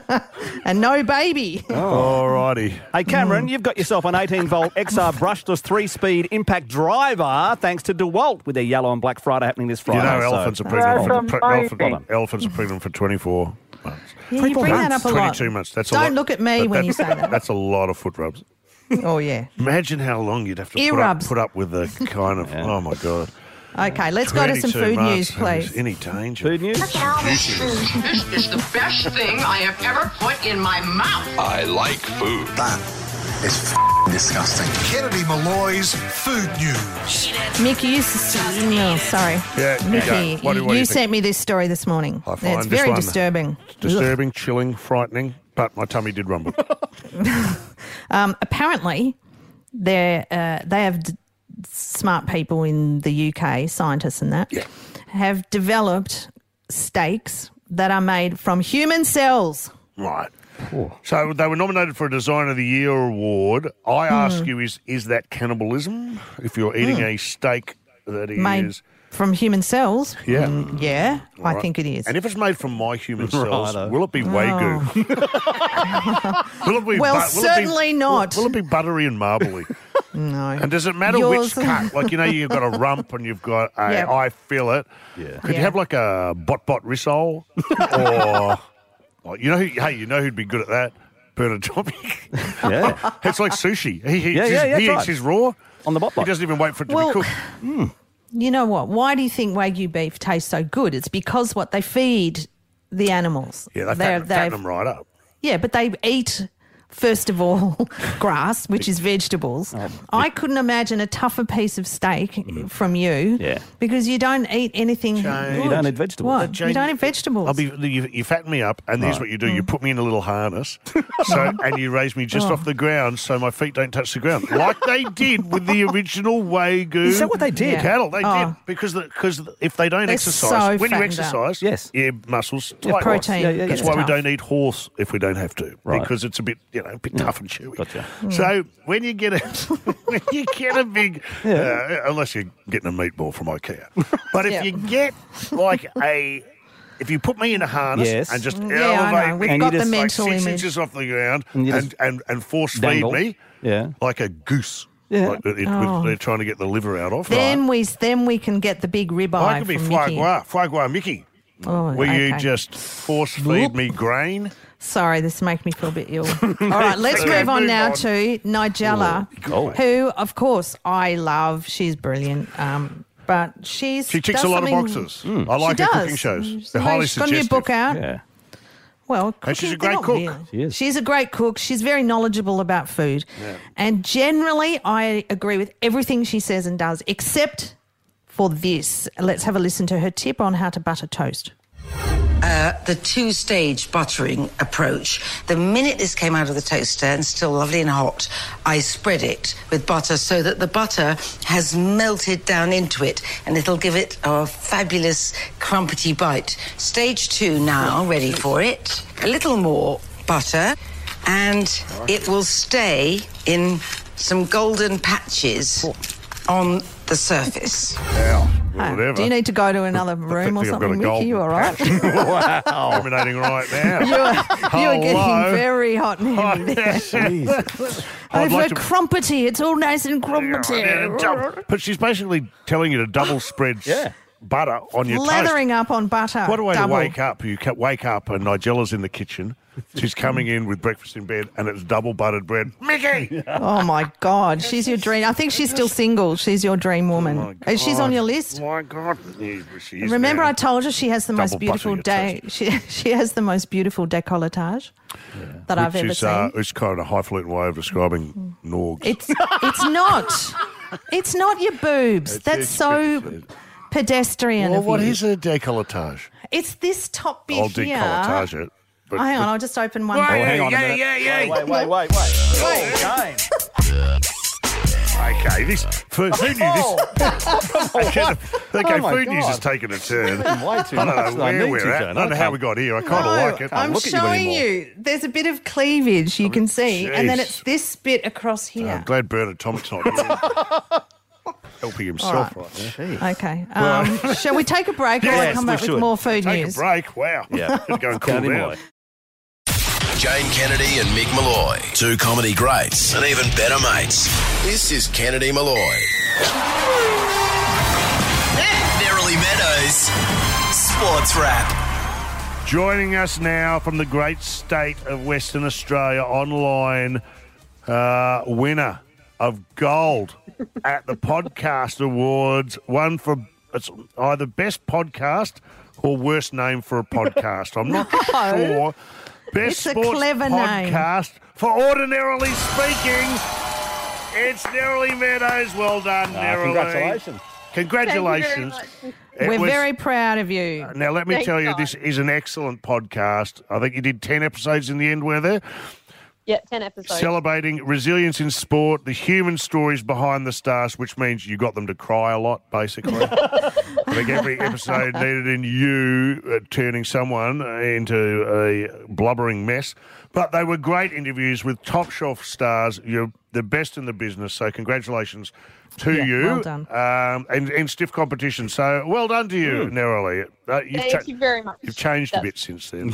And no baby. All righty. Hey, Cameron, you've got yourself an eighteen-volt X R brushless three-speed impact driver thanks to DeWalt with their yellow and black Friday happening this You Friday. know so- elephants are pregnant That's for pre- amazing. elephant, elephants are pregnant for twenty-four months. Yeah, you bring that up a lot. twenty-two months. That's a Don't lot. look at me But when that- you say that. That's a lot of foot rubs. Oh, yeah. Imagine how long you'd have to Ear put up, rubs. put up with the kind of, oh my God. Okay, let's go to some twenty-two food months. news, please. Any danger? Food news? This is the best thing I have ever put in my mouth. I like food. That is f- disgusting. Kennedy Malloy's Food News. Mickey, you s- no, sorry. Yeah, you Mickey, go. What do- you, what do you think? sent me this story this morning. I find It's this very one disturbing. Disturbing, chilling, frightening, but my tummy did rumble. Um, apparently, they're, uh, they have d- smart people in the U K, scientists and that, Yeah. have developed steaks that are made from human cells. Right. So they were nominated for a Design of the Year award. I Hmm. ask you, is is that cannibalism? If you're eating Hmm. a steak that is... Made from human cells? Yeah. Mm, yeah, I Right. think it is. And if it's made from my human cells, Righto. will it be Wagyu? will it be Well, will it be- certainly not. Will, will it be buttery and marbly? No. And does it matter Yours- which cut? Like, you know, you've got a rump and you've got a Yep. eye fillet. Yeah. Could you Yeah. have like a bot-bot rissole? or, or, you know, who, hey, you know who'd be good at that? Bernard Topic. Yeah. It's like sushi. He, he, Yeah, eats, yeah, his, yeah, he that's eats right. his raw. On the bot He doesn't even wait for it to Well, be cooked. You know what? Why do you think Wagyu beef tastes so good? It's because what they feed the animals. Yeah, they They're- fatten, fatten they've- them right up. Yeah, but they eat, first of all, grass, which is vegetables. I couldn't imagine a tougher piece of steak from you Yeah. because you don't eat anything good. You don't eat vegetables. What? Jane, you don't eat vegetables. I'll be, you, you fatten me up, and here's Right. what you do: you put me in a little harness, so and you raise me just Oh. off the ground, so my feet don't touch the ground, like they did with the original Wagyu. Is that what they did? Yeah. Cattle, they Oh. did because because if they don't They're exercise, so when you fattened exercise, Yes. your muscles Your tight. protein Yeah, yeah, yeah. That's gets why we tough. don't eat horse if we don't have to, Right. because it's a bit you know a bit tough and chewy. Gotcha. So when you get a when you get a big, uh, unless you're getting a meatball from IKEA, but if Yeah. you get like a, if you put me in a harness Yes. and just Yeah, I elevate know. me We've And got you the just, like, mental six image. inches off the ground And and you and, just and, and force dangle. feed me Yeah. like a goose, Yeah. like it, it- Oh. they're trying to get the liver out of. Then we then we can get the big ribeye I could be from foie Mickey. gras, foie gras Mickey. Oh, Where you okay. just force feed me grain. Sorry, this makes me feel a bit ill. All right, let's Okay, move on move now on. to Nigella, Oh. who, of course, I love. She's brilliant, um, but she's She ticks does a lot of something- boxes. I like she her does. cooking shows. She's They're highly she's got a new suggestive. book out. Yeah. Well, And she's a cooking- great they're not cook. weird. She is. She's a great cook. She's very knowledgeable about food. And generally, I agree with everything she says and does, except for this. Let's have a listen to her tip on how to butter toast. Uh, the two-stage buttering approach. The minute this came out of the toaster and still lovely and hot, I spread it with butter so that the butter has melted down into it and it'll give it a fabulous crumpety bite. Stage two now, ready for it. A little more butter and it will stay in some golden patches on the surface. Yeah, Hey, whatever. do you need to go to another room or think I've got something, a Mickey? You all right? wow. Dominating right now. You are, you are getting Hello. very hot and heavy there. I'd Over like to- crumpety. It's all nice and crumpety. But she's basically telling you to double spread Yeah. butter on your toast. Lathering up on butter. What a way double. to wake up. You ca- wake up and Nigella's in the kitchen. She's coming in with breakfast in bed and it's double buttered bread. Mickey! Oh, my God. She's your dream. I think she's still single. She's your dream woman. Oh, Uh, She's on God. your list. Oh, my God. Yeah, she is Remember, now. I told you she has the most Double beautiful butter day. She she has the most beautiful décolletage that I've Which ever is, seen. uh, it's kind of a highfalutin way of describing Norgs. It's it's not. It's not your boobs. It's- That's it's- so it's- pedestrian well, of what you. is a décolletage? It's this top bit I'll here. décolletage it. But, Oh, hang on, but- I'll just open one. Oh, bottle. hang on a Yeah, minute. yeah, yeah. Wait, wait, wait, wait. Oh, Jane. Okay, this food, who knew this? okay, okay Oh, my food news God. has taken a turn. Way too I much. don't know I where need we're to, at. Jane. I don't know I how can't- we got here. I kind of No, like it. I'm look at you showing anymore. you. There's a bit of cleavage you can see, and then jeez. it's this bit across here. I'm glad Bernard Tomic's not here. Helping himself All right, now. Okay. Um, shall we take a break or Yes, come we back with should. more food Take news? a break. Wow. Yeah. Let's go and cool Kennedy down. Malloy. Jane Kennedy and Mick Malloy. Two comedy greats and even better mates. This is Kennedy Malloy. Nerily Meadows, Sports Wrap. Joining us now from the great state of Western Australia online, uh, winner of gold at the Podcast Awards, one for it's either best podcast or worst name for a podcast. I'm not sure. Best It's a sports clever name. podcast for Ordinarily Speaking. It's Nerily Meadows. Well done, Ah, Nerily. congratulations. Congratulations. It We're was- very proud of you. Now, let me Thank tell you, God. this is an excellent podcast. I think you did ten episodes in the end, were there? Yeah, ten episodes. Celebrating resilience in sport, the human stories behind the stars, which means you got them to cry a lot, basically. I think every episode needed in you uh, turning someone into a blubbering mess. But they were great interviews with top-shelf stars. You're the best in the business, so congratulations to Yeah, you. well done. Um, and, and stiff competition. So well done to you, Mm. Neroli. Uh, you've Thank you very much. You've changed a That's- bit since then.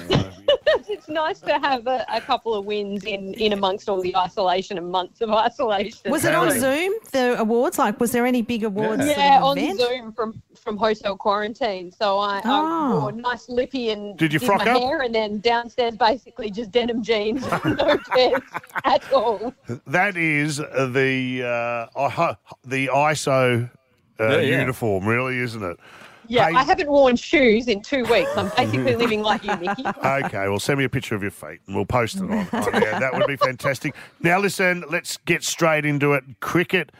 It's nice to have a, a couple of wins in, in amongst all the isolation and months of isolation. Was it on Zoom, the awards? Like, was there any big awards? Yeah, sort of on event? Zoom from, from hotel quarantine. So I, Oh. I wore a nice lippy and Did you did frock my up? hair, and then downstairs basically just denim jeans, no pants at all. That is the uh, I- the I S O uh, Yeah, yeah. uniform, really, isn't it? Yeah, Hey- I haven't worn shoes in two weeks. I'm basically living like you, Nikki. Okay, well, send me a picture of your feet and we'll post it on. on there. That would be fantastic. Now, listen, let's get straight into it. Cricket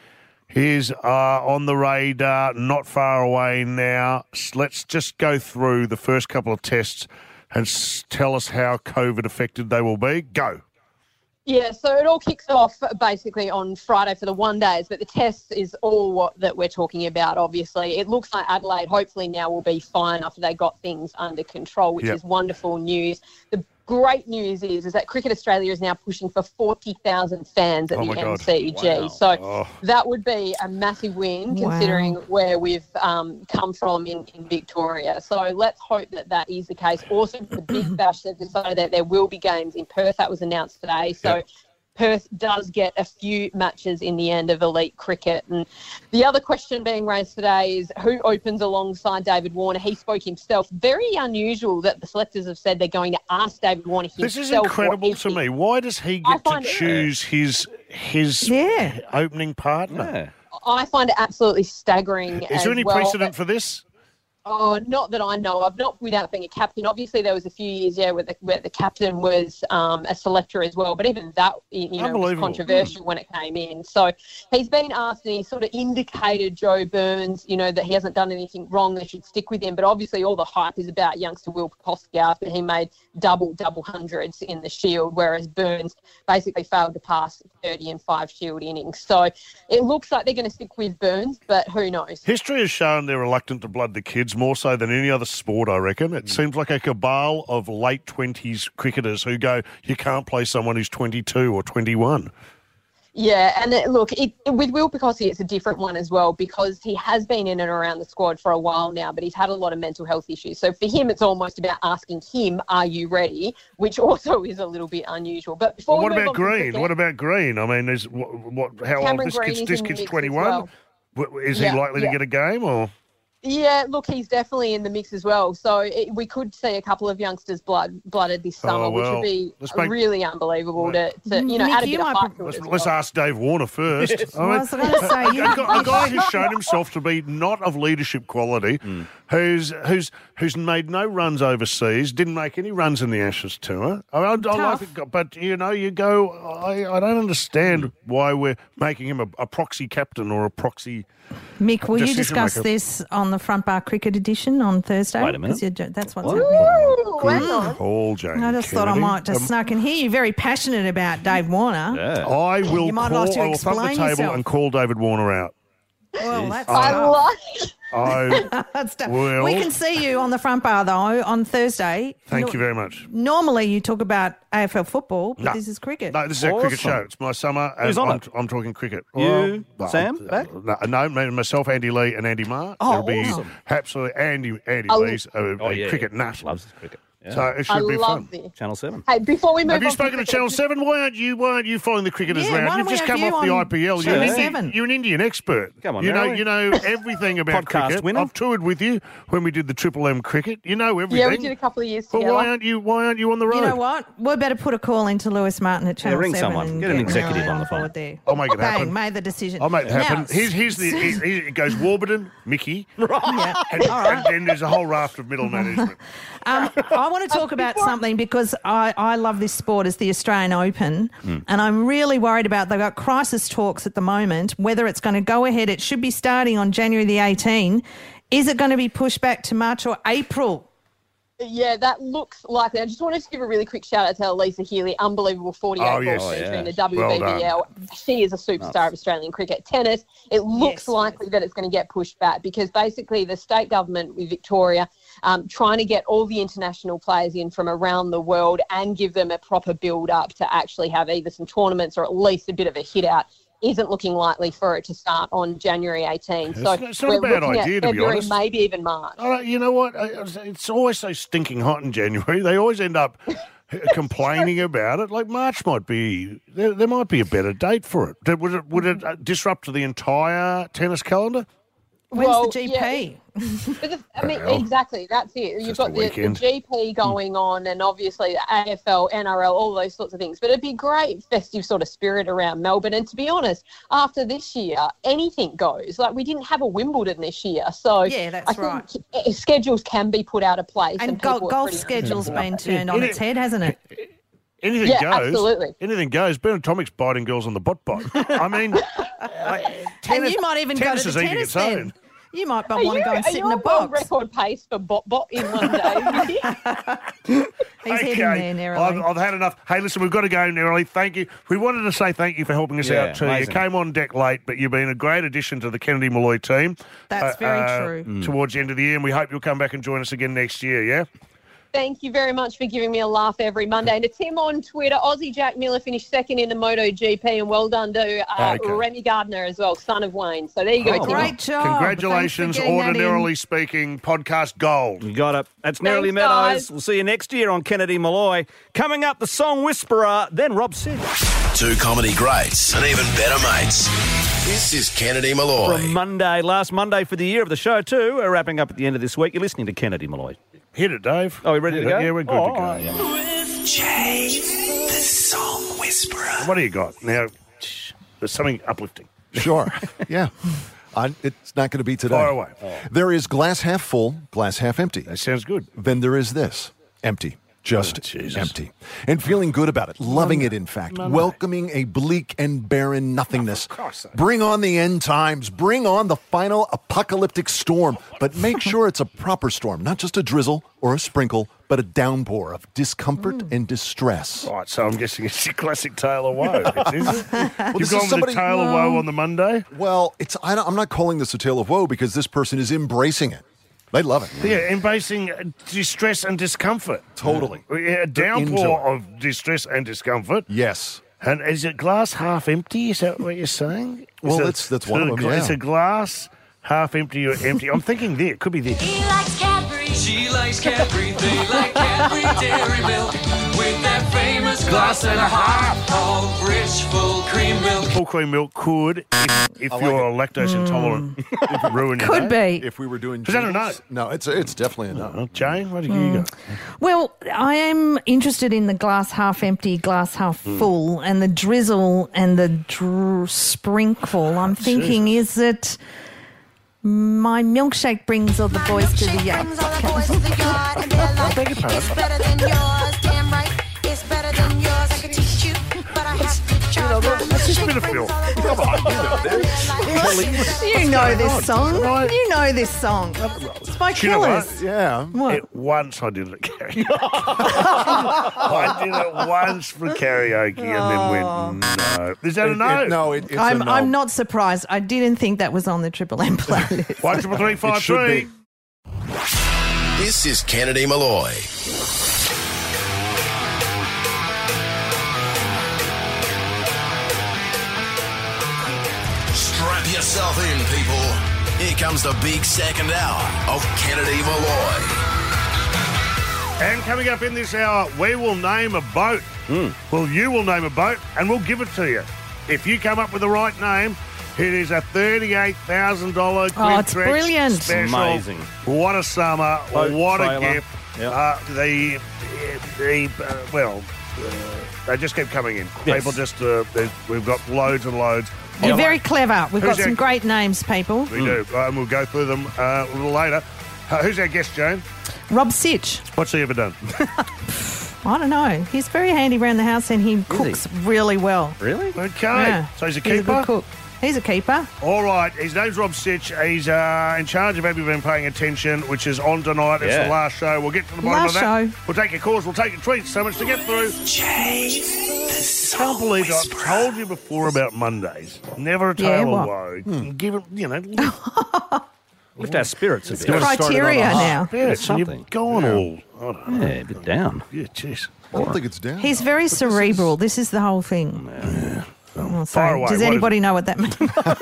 is uh, on the radar, not far away now. S- Let's just go through the first couple of tests and s- tell us how COVID affected they will be. Go. Yeah, so it all kicks off basically on Friday for the one days, but the test is all what, that we're talking about, obviously. It looks like Adelaide hopefully now will be fine after they got things under control, which Yep. is wonderful news. The great news is, is that Cricket Australia is now pushing for forty thousand fans at Oh the my God. M C G. Wow. So Oh. that would be a massive win Wow. considering where we've um, come from in, in Victoria. So let's hope that that is the case. Also, the Big Bash has decided that there will be games in Perth. That was announced today. So Yep. Perth does get a few matches in the end of elite cricket. And the other question being raised today is who opens alongside David Warner. He spoke himself. Very unusual that the selectors have said they're going to ask David Warner himself. This is incredible what to he- me. Why does he I get to find it- choose his his Yeah. opening partner? I find it absolutely staggering. Is there as any well, precedent but- for this? Oh, not that I know of, not without being a captain. Obviously, there was a few years, yeah, where the, where the captain was um, a selector as well, but even that, you know, was Unbelievable. controversial when it came in. So he's been asked and he sort of indicated Joe Burns, you know, that he hasn't done anything wrong, they should stick with him. But obviously all the hype is about youngster Will Pucovski after he made double, double hundreds in the Shield, whereas Burns basically failed to pass thirty and five Shield innings. So it looks like they're going to stick with Burns, but who knows? History has shown they're reluctant to blood the kids more so than any other sport, I reckon. It seems like a cabal of late twenties cricketers who go, you can't play someone who's twenty-two or twenty-one. Yeah, and it, look, it, with Will Pucovski, it's a different one as well because he has been in and around the squad for a while now, but he's had a lot of mental health issues. So for him, it's almost about asking him, are you ready? Which also is a little bit unusual. But before Well, what we move about on from Green? cricket- What about Green? I mean, is what, what how Cameron old this Green kid's, is this in the kid's mix as twenty-one? well. W- Is Yeah, he likely yeah. to get a game or? Yeah, look, he's definitely in the mix as well. So it, we could see a couple of youngsters blood blooded this summer, Oh, which well, would be let's make- really unbelievable to, to you know, Nick, add a you bit of might hype to it Let's, as let's well. ask Dave Warner first. Yes. I mean, I was gonna say, a, you- a, guy- a guy who's shown himself to be not of leadership quality, Hmm. who's who's who's made no runs overseas, didn't make any runs in the Ashes tour. I, mean, I, I like it, but you know, you go. I, I don't understand why we're making him a, a proxy captain or a proxy. Mick, will you decision discuss maker. this on the Front Bar Cricket Edition on Thursday? Wait a minute. 'Cause you're- That's what's Ooh, happening. Good call, Jane. I just thought I Kennedy. might just Um, snuck in here. You're very passionate about Dave Warner. I will You might call. like to I will thump the explain table yourself. and call David Warner out. Well, that's I tough. I That's tough. will. We can see you on the Front Bar, though, on Thursday. Thank No- you very much. Normally you talk about A F L football, but No. this is cricket. No, this is our cricket show. It's my summer. And Who's on I'm, it? I'm talking cricket. You, Well, Sam, uh, back? No, no, me- myself, Andy Lee, and Andy Marr. Oh, It'll be awesome. absolutely Andy. Andy Oh. Lee's a, Oh, a yeah, cricket yeah. nut. Loves his cricket. Yeah. So it should I be love fun. this. Channel seven. Hey, before we move Have you on from spoken to cricket, Channel Seven? Why aren't you? Why aren't you following the cricketers Yeah, why around? don't You've we just have come you off the on I P L. You're Channel an, Indian, seven? you're an Indian expert. Come on, you know, Neroli. you know everything about Podcast cricket. winner. I've toured with you when we did the Triple M cricket. You know everything. Yeah, we did a couple of years But together. why aren't you? Why aren't you on the road? You know what? We better put a call into Lewis Martin at Channel ring seven. someone. And Get an executive Neroli on the phone. board there. I'll make it Bang, happen. made the decision. I'll make it happen. Now, Here's, here's the. He, he, it goes Warburton, Mickey, Yeah. and, All right. and then there's a whole raft of middle management. Um, I want to talk about something because I, I love this sport as the Australian Open, Mm. and I'm really worried about. They've got crisis talks at the moment. Whether it's going to go ahead, it should be starting on January the eighteenth. Is it going to be pushed back to March or April? Yeah, that looks likely. I just wanted to give a really quick shout out to Elisa Healy, unbelievable forty-eight Oh, ball yes. century Oh, in the yes. W B B L. Well She is a superstar Nice. of Australian cricket. Tennis, it looks Yes, likely that it's going to get pushed back because basically the state government with Victoria um, trying to get all the international players in from around the world and give them a proper build-up to actually have either some tournaments or at least a bit of a hit-out isn't looking likely for it to start on January eighteenth. So It's- it's not we're a bad looking idea, at to be February, honest. maybe even March. Oh, you know what? It's always so stinking hot in January. They always end up complaining about it. Like March might be, there, there might be a better date for it. Would it, would it uh, disrupt the entire tennis calendar? When's Well, the G P? yeah. But the, I mean, Well, exactly. That's it. You've just got a the, the weekend. G P going on, and obviously the A F L, N R L, all those sorts of things. But it'd be great festive sort of spirit around Melbourne. And to be honest, after this year, anything goes. Like we didn't have a Wimbledon this year, so Yeah, that's I right. think uh, schedules can be put out of place. And people go- are golf pretty schedule's happy been about turned that. on its head, hasn't it? Anything Yeah, goes. absolutely. Anything goes. Bernard Tomic's biting girls on the bot bot. I mean, like, And tennis, you might even go tennis to is the eating tennis its then. own. You might Are want to you- go and are sit you in a on world box. record pace for bot bot in one day? He's heading there, narrowly. I've, I've had enough. Hey, listen, we've got to go, Narrowly. Thank you. We wanted to say thank you for helping us Yeah, out too. amazing. You came on deck late, but you've been a great addition to the Kennedy Malloy team. That's very true. Towards the end of the year, and we hope you'll come back and join us again next year, yeah? Thank you very much for giving me a laugh every Monday. And to Tim on Twitter, Aussie Jack Miller finished second in the MotoGP, and well done to uh, Okay. Remy Gardner as well, son of Wayne. So there you go, Oh, Tim. Great job. Congratulations, Thanks for getting that in. Ordinarily Speaking, podcast gold. You got it. That's Narrowly Thanks, Meadows. guys. We'll see you next year on Kennedy Malloy. Coming up, the Song Whisperer, then Rob Sid. Two comedy greats and even better mates. This is Kennedy Malloy. From Monday, last Monday for the year of the show too. We're wrapping up at the end of this week. You're listening to Kennedy Malloy. Hit it, Dave. Oh, we ready Hit to it. go? Yeah, we're good Oh, to go. all right, yeah. With Jay, the Song Whisperer. What do you got? Now, there's something uplifting. Sure. Yeah. I, it's not going to be today. Fire away. There is glass half full, glass half empty. That sounds good. Then there is this empty. Just Oh, Jesus. empty. And feeling good about it, loving it, in fact, welcoming a bleak and barren nothingness. Bring on the end times, bring on the final apocalyptic storm, but make sure it's a proper storm, not just a drizzle or a sprinkle, but a downpour of discomfort and distress. Right, so I'm guessing it's your classic tale of woe, is it? Well, You've this gone is somebody- with the tale of woe on the Monday? Well, it's I don't, I'm not calling this a tale of woe because this person is embracing it. They love it. Yeah, embracing uh, distress and discomfort. Totally. Yeah, a They're into downpour it. of distress and discomfort. Yes. And is it glass half empty? Is that what you're saying? Well, Is it- that's- that's one of is it them, a- yeah. It's a glass half empty or empty. I'm thinking there. It could be this. He likes Cadbury. She likes Cadbury. They like Cadbury Dairy Milk with that famous glass and a half of rich full cream milk. Full cream milk could, if, if you're lactose intolerant, ruin your Could day. be. If we were doing Is that a no? jingles- No, it's it's definitely a no. Oh, Jane, what do you got? Well, I am interested in the glass half empty, glass half full, and the drizzle and the dr- sprinkle. I'm thinking, is it my milkshake brings all the boys to the yard? I beg your pardon. It's better than yours, damn right. It's better than yours. I could teach you, but I have to charge my That's just a bit of film. Come on, you know this. You know this song. You know this song. It's by Do you know what? Killers. Yeah. What? It, once I did it at karaoke. I did it once for karaoke and then went, no. Is that a It- no? it- no, it, it's I'm, a no. I'm not surprised. I didn't think that was on the Triple M playlist. One, triple three, five, It should three. be. This is Kennedy Malloy. Strap yourself in, people. Here comes the big second hour of Kennedy Malloy. And coming up in this hour, we will name a boat. Well, you will name a boat and we'll give it to you. If you come up with the right name, it is a thirty-eight thousand dollars Oh, it's brilliant. special. Amazing. What a summer. Boat what a trailer. gift. Yep. Uh, the, the uh, well, uh, they just keep coming in. Yes. People just, uh, there's- we've got loads and loads. You're Oh, very clever. We've Who's got some our- great names, people. We do, uh, and we'll go through them uh, a little later. Uh, who's our guest, Jane? Rob Sitch. What's he ever done? I don't know. He's very handy around the house and he cooks really well. Really? Okay. Yeah. So he's a He's a keeper? good cook. He's a keeper. All right, his name's Rob Sitch. He's uh, in charge of Have You Been Paying Attention, which is on tonight. It's Yeah. the last show. We'll get to the bottom Last of that. show. We'll take your calls. We'll take your tweets. So much to get through. Jay, I can't believe it. I've told you before about Mondays. Never a Yeah, tale what? of woe. Give it, you know. Lift our spirits a bit. gotta start it on Criteria a high now. spirits, and Something. You've gone all. I don't know. Yeah, a bit down. Yeah, jeez. I don't think it's down. He's very cerebral. This is the whole thing. Oh, Fire sorry. away. Does What anybody know what that means?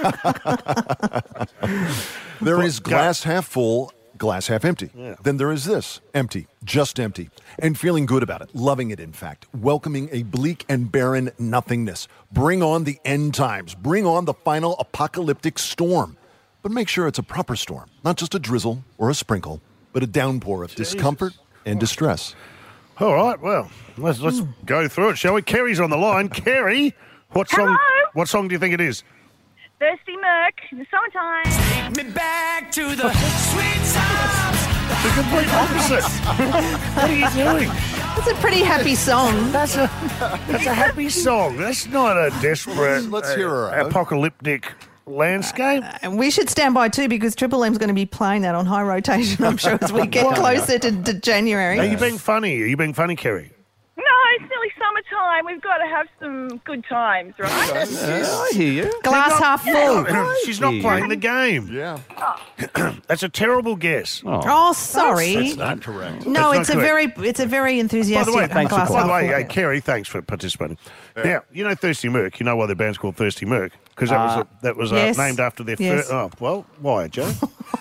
There is glass half full, glass half empty. Yeah. Then there is this, empty, just empty. And feeling good about it, loving it, in fact. Welcoming a bleak and barren nothingness. Bring on the end times. Bring on the final apocalyptic storm. But make sure it's a proper storm, not just a drizzle or a sprinkle, but a downpour of discomfort and distress. All right, well, let's let's go through it, shall we? Kerry's on the line. Kerry, what song? Hello. What song do you think it is? Thirsty Merc in the summertime. Take me back to the sweet times. The complete opposite. What are you doing? That's a pretty happy song. That's a that's a happy song. That's not a desperate, Let's hear her uh, out. apocalyptic landscape. And we should stand by too because Triple M's going to be playing that on high rotation, I'm sure, as we get closer to, to January. Are you being funny? Are you being funny, Kerry? No, it's nearly summertime. We've got to have some good times, right? Yeah, I hear you. Glass She's not- half full. No, she's not Yeah. playing the game. Yeah. That's a terrible guess. Oh. Oh, sorry. That's not correct. No, That's it's not a very, it's a very By the enthusiastic. way, thanks for glass By the half way, full. hey, Kerry, thanks for participating. Now, you know Thirsty Merc. You know why their band's called Thirsty Merc? Because that was Uh, a, that was uh, yes. named after their Yes. first. Oh, well, why, Joe?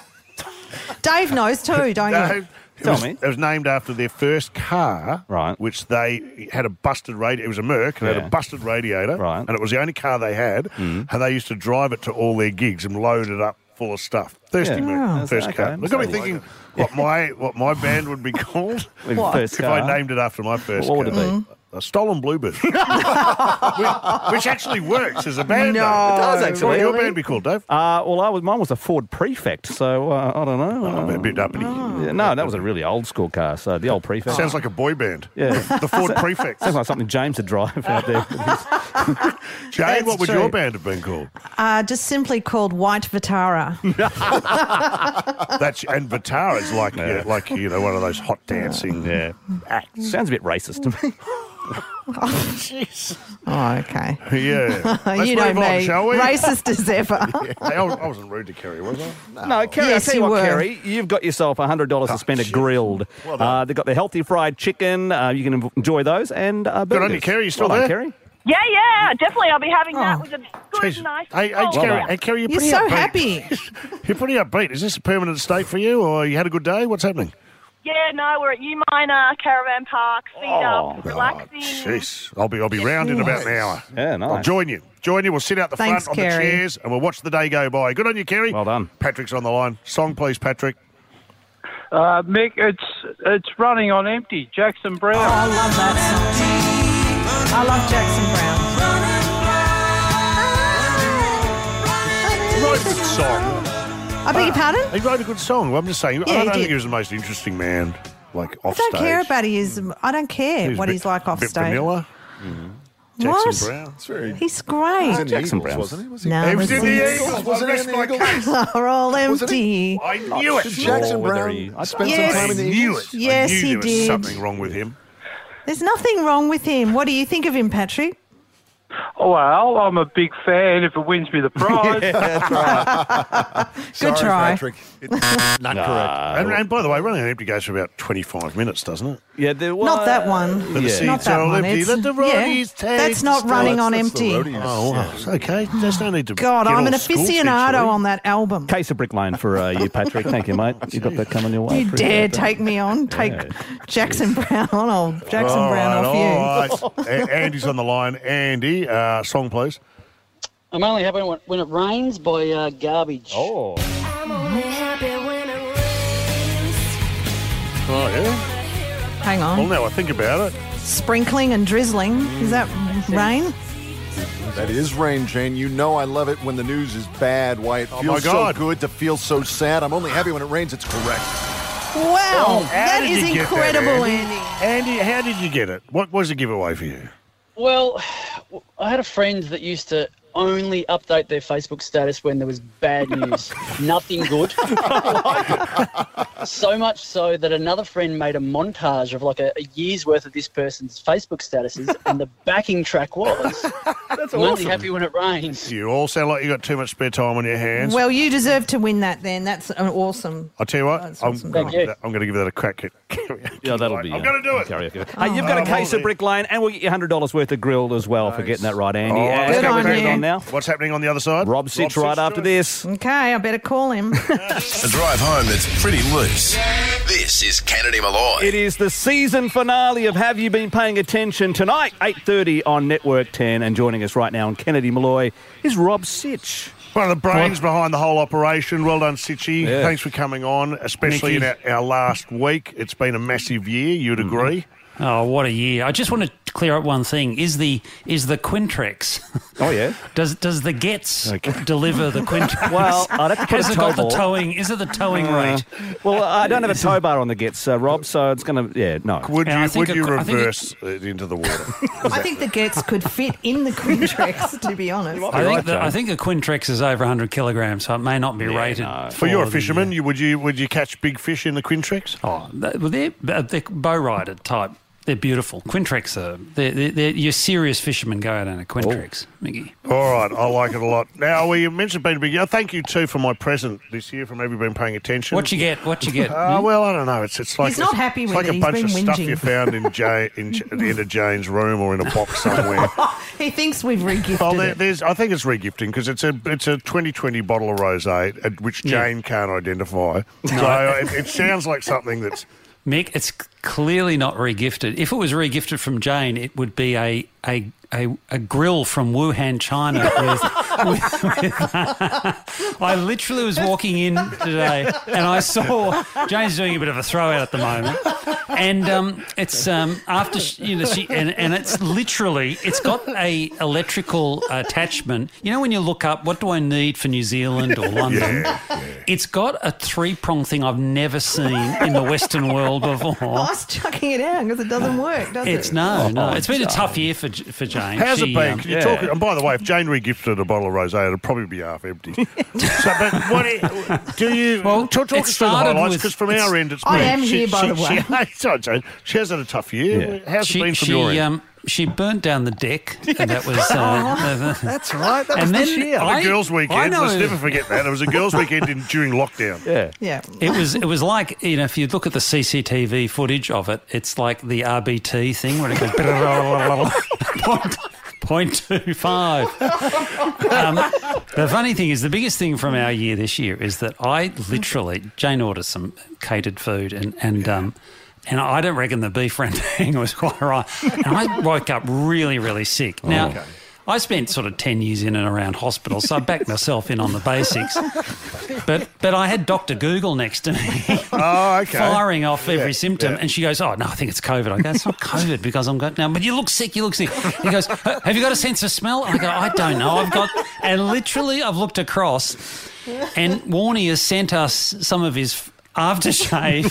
Dave knows too, don't you? No, it Tell was, me. It was named after their first car, Right. which they had a busted radio. It was a Merc, and it had Yeah. a busted radiator, Right. and it was the only car they had, Mm. and they used to drive it to all their gigs and load it up full of stuff. Thirsty Yeah. Merc, Oh. first Okay, car. Look at me so- thinking what my what my band would be called With first if car. I named it after my first What would car. it be? A Stolen Bluebird. which, which actually works as a band. No. though. It does, actually. What would your Really? band be called, Dave? Uh, well, I was mine was a Ford Prefect, so uh, I don't know. Oh, a bit uppity. Yeah, no, that was a really old school car. So the old Prefect. Sounds like a boy band. Yeah. The Ford Prefect. Sounds like something James would drive out there. Jane, That's what would true. your band have been called? Uh, just simply called White Vitara. That's and Vitara is like yeah, like you know one of those hot dancing Yeah. acts. Sounds a bit racist to me. Jeez. Oh, okay. Yeah. Let's you know move on, me. shall we? Racist as ever. Hey, I, was, I wasn't rude to Kerry, was I? No, Kerry, Yes, I'll tell you you what, were. Kerry, you've got yourself one hundred dollars to spend at Grilled. uh, they've got the healthy fried chicken. Uh, you can enjoy those. And uh, Good on you, burgers. Kerry. You still well there? done, Kerry. Yeah, yeah, definitely. I'll be having that Oh. with a good, Jeez. nice. Hey, hey, cold Kerry, beer. hey, Kerry, you're You're pretty so upbeat. happy. You're pretty upbeat. Is this a permanent state for you, or you had a good day? What's happening? Yeah, no, we're at U Minor Caravan Park, feet Oh, up, relaxing. Jeez, I'll be I'll be round in about an hour. Yeah, I'll nice. join you. Join you. We'll sit out the Thanks, front on the Kerry. chairs, and we'll watch the day go by. Good on you, Kerry. Well done. Patrick's on the line. Song, please, Patrick. Uh, Mick, it's it's running on empty. Jackson Brown. Oh, I love that song. I love Jackson Brown. He wrote a good song. I beg your pardon? He wrote a good song. I'm just saying. Yeah, I he don't think did. he was the most interesting man, like I off don't stage. care about his. I don't care He was what a he's bit- like off bit stage. vanilla. What? Jackson Brown. It's very. He's great. He was in the Jackson Eagles, Brown. wasn't he? Was he? No, He was the in the Eagles Eagles. Wasn't I he rest in the my Eagles? case. are all Wasn't empty. I knew it. Jackson Sure, whether Brown he- I spent don't some know. time in the I knew Eagles. it. Yes, I knew he there was did. something wrong with him. There's nothing wrong with him. What do you think of him, Patrick? Oh, well, I'm a big fan if it wins me the prize. That's right. Good Sorry, try. Patrick. It's not correct. And, and by the way, running an empty goes for about twenty-five minutes, doesn't it? Yeah, there was. Not that one. For the Yeah. seats Not that are all one. empty. It's- Let the yeah, roadies take that's not the running stars. on That's the empty. roadies. Oh, well, it's okay. There's no need to. God, get I'm all an school aficionado featurey. on that album. Case of Brick Lane for uh, you, Patrick. Thank you, mate. You got that coming your way. You Appreciate dare that. take me on? Take Yeah. Jackson Brown on, old Jackson All Brown right, off you. all right. A- Andy's on the line. Andy, uh, song, please. I'm only happy when, when it rains by uh, Garbage. Oh. I'm only happy when it rains. Oh, yeah? Hang on. Well, now I think about it. Sprinkling and drizzling. Is that rain? That is rain, Jane. You know I love it when the news is bad. Why it Oh, feels my God. so good to feel so sad. I'm only happy when it rains. It's correct. Wow, How that did is you get that, incredible, Andy? Andy. Andy, how did you get it? What was the giveaway for you? Well, I had a friend that used to only update their Facebook status when there was bad news. Nothing good. So much so that another friend made a montage of like a, a year's worth of this person's Facebook statuses, and the backing track was, That's I'm awesome. only happy when it rains. You all sound like you got too much spare time on your hands. Well, you deserve to win that then. That's an awesome. I'll tell you what, That's I'm, awesome. I'm, Thank you. I'm going to give that a crack at Yeah, that'll be. I'm uh, going to do it. karaoke. Oh. Hey, you've got a Um, case of Brick Lane, and we'll get you one hundred dollars worth of grilled as well for getting that right, Andy. Oh, And let's go go with with it it. on now. What's happening on the other side? Rob Sitch right Sitch after doing it. this. Okay, I better call him. A drive home that's pretty loose. This is Kennedy Malloy. It is the season finale of Have You Been Paying Attention tonight, eight thirty on Network ten, and joining us right now on Kennedy Malloy is Rob Sitch. One of the brains behind the whole operation. Well done, Sitchy. Yeah. Thanks for coming on, especially Nicky. in our, our last week. It's been a massive year, you'd agree? Oh, what a year! I just want to clear up one thing: is the is the Quintrex? Oh yeah. Does does the Getz deliver the Quintrex? Well, I'd have to put Has a it tow got the ball. towing? Is it the towing Uh, rate? Well, I don't have a tow bar on the Gets, uh, Rob, so it's going to, yeah, no. Would And I you, think would you it- I think it- reverse it into the water? I think the Gets could fit in the Quintrex, to be honest. I think the, I think a Quintrex is over one hundred kilograms, so it may not be rated. For you're a the- fisherman, you, would you would you catch big fish in the Quintrex? Oh, they- well, they're, they're bow rider type. They're beautiful. Quintrex are they're, they're, they're, your serious fishermen go out on a Quintrex, Mickey. All right, I like it a lot. Now, we mentioned being a big year. Thank you, too, for my present this year from Have You Been Paying Attention? What you get? What you get? Uh, well, I don't know. It's it's like He's not it's, happy it's with like it. a He's bunch been of stuff whinging. you found in Jane in, at the end of Jane's room or in a box somewhere. He thinks we've regifted Well, there, it. there's, I think it's regifting because it's a it's a twenty twenty bottle of rosé, at which Yeah. Jane can't identify. So it, it sounds like something that's. Mick, it's clearly not regifted. If it was regifted from Jane, it would be a a, a, a grill from Wuhan, China. With, with, with, I literally was walking in today and I saw Jane's doing a bit of a throw out at the moment, and um, it's um, after she, you know she and, and it's literally it's got a electrical attachment. You know when you look up what do I need for New Zealand or London, Yeah, yeah. it's got a three prong thing I've never seen in the Western world before. I was chucking it out because it doesn't work, does It's it? no, no. Oh, It's been a Jane. tough year for for Jane. How's She, it been? um, Can you yeah. talk? And by the way, if Jane regifted a bottle of rosé, it'd probably be half empty. so, but what do you? Well, talk, talk it us through the started highlights with- because from it's- our end, it's I me. am she, here, by she, the way. She, sorry, Jane. She has had a tough year. Yeah. How's she it been from your she end? um she burnt down the deck, and that was. Uh, Oh, that's right. That was and this then year. On a I- girls' I weekend. know- Let's never forget that. It was a girls' weekend in, during lockdown. Yeah. Yeah. It was it was like, you know, if you look at the C C T V footage of it, it's like the R B T thing where it goes point, point two five. Um, the funny thing is, the biggest thing from our year this year is that I literally Jane ordered some catered food and and um. And I don't reckon the beef rendang was quite right. And I woke up really, really sick. Now, Okay. I spent sort of ten years in and around hospitals, so I backed myself in on the basics. But but I had Doctor Google next to me, Oh, okay. firing off every Yeah, symptom, yeah. and she goes, "Oh no, I think it's COVID." I go, "It's not COVID because I'm going now." But you look sick. You look sick. He goes, "Have you got a sense of smell?" I go, "I don't know. I've got," and literally, I've looked across, and Warnie has sent us some of his aftershave,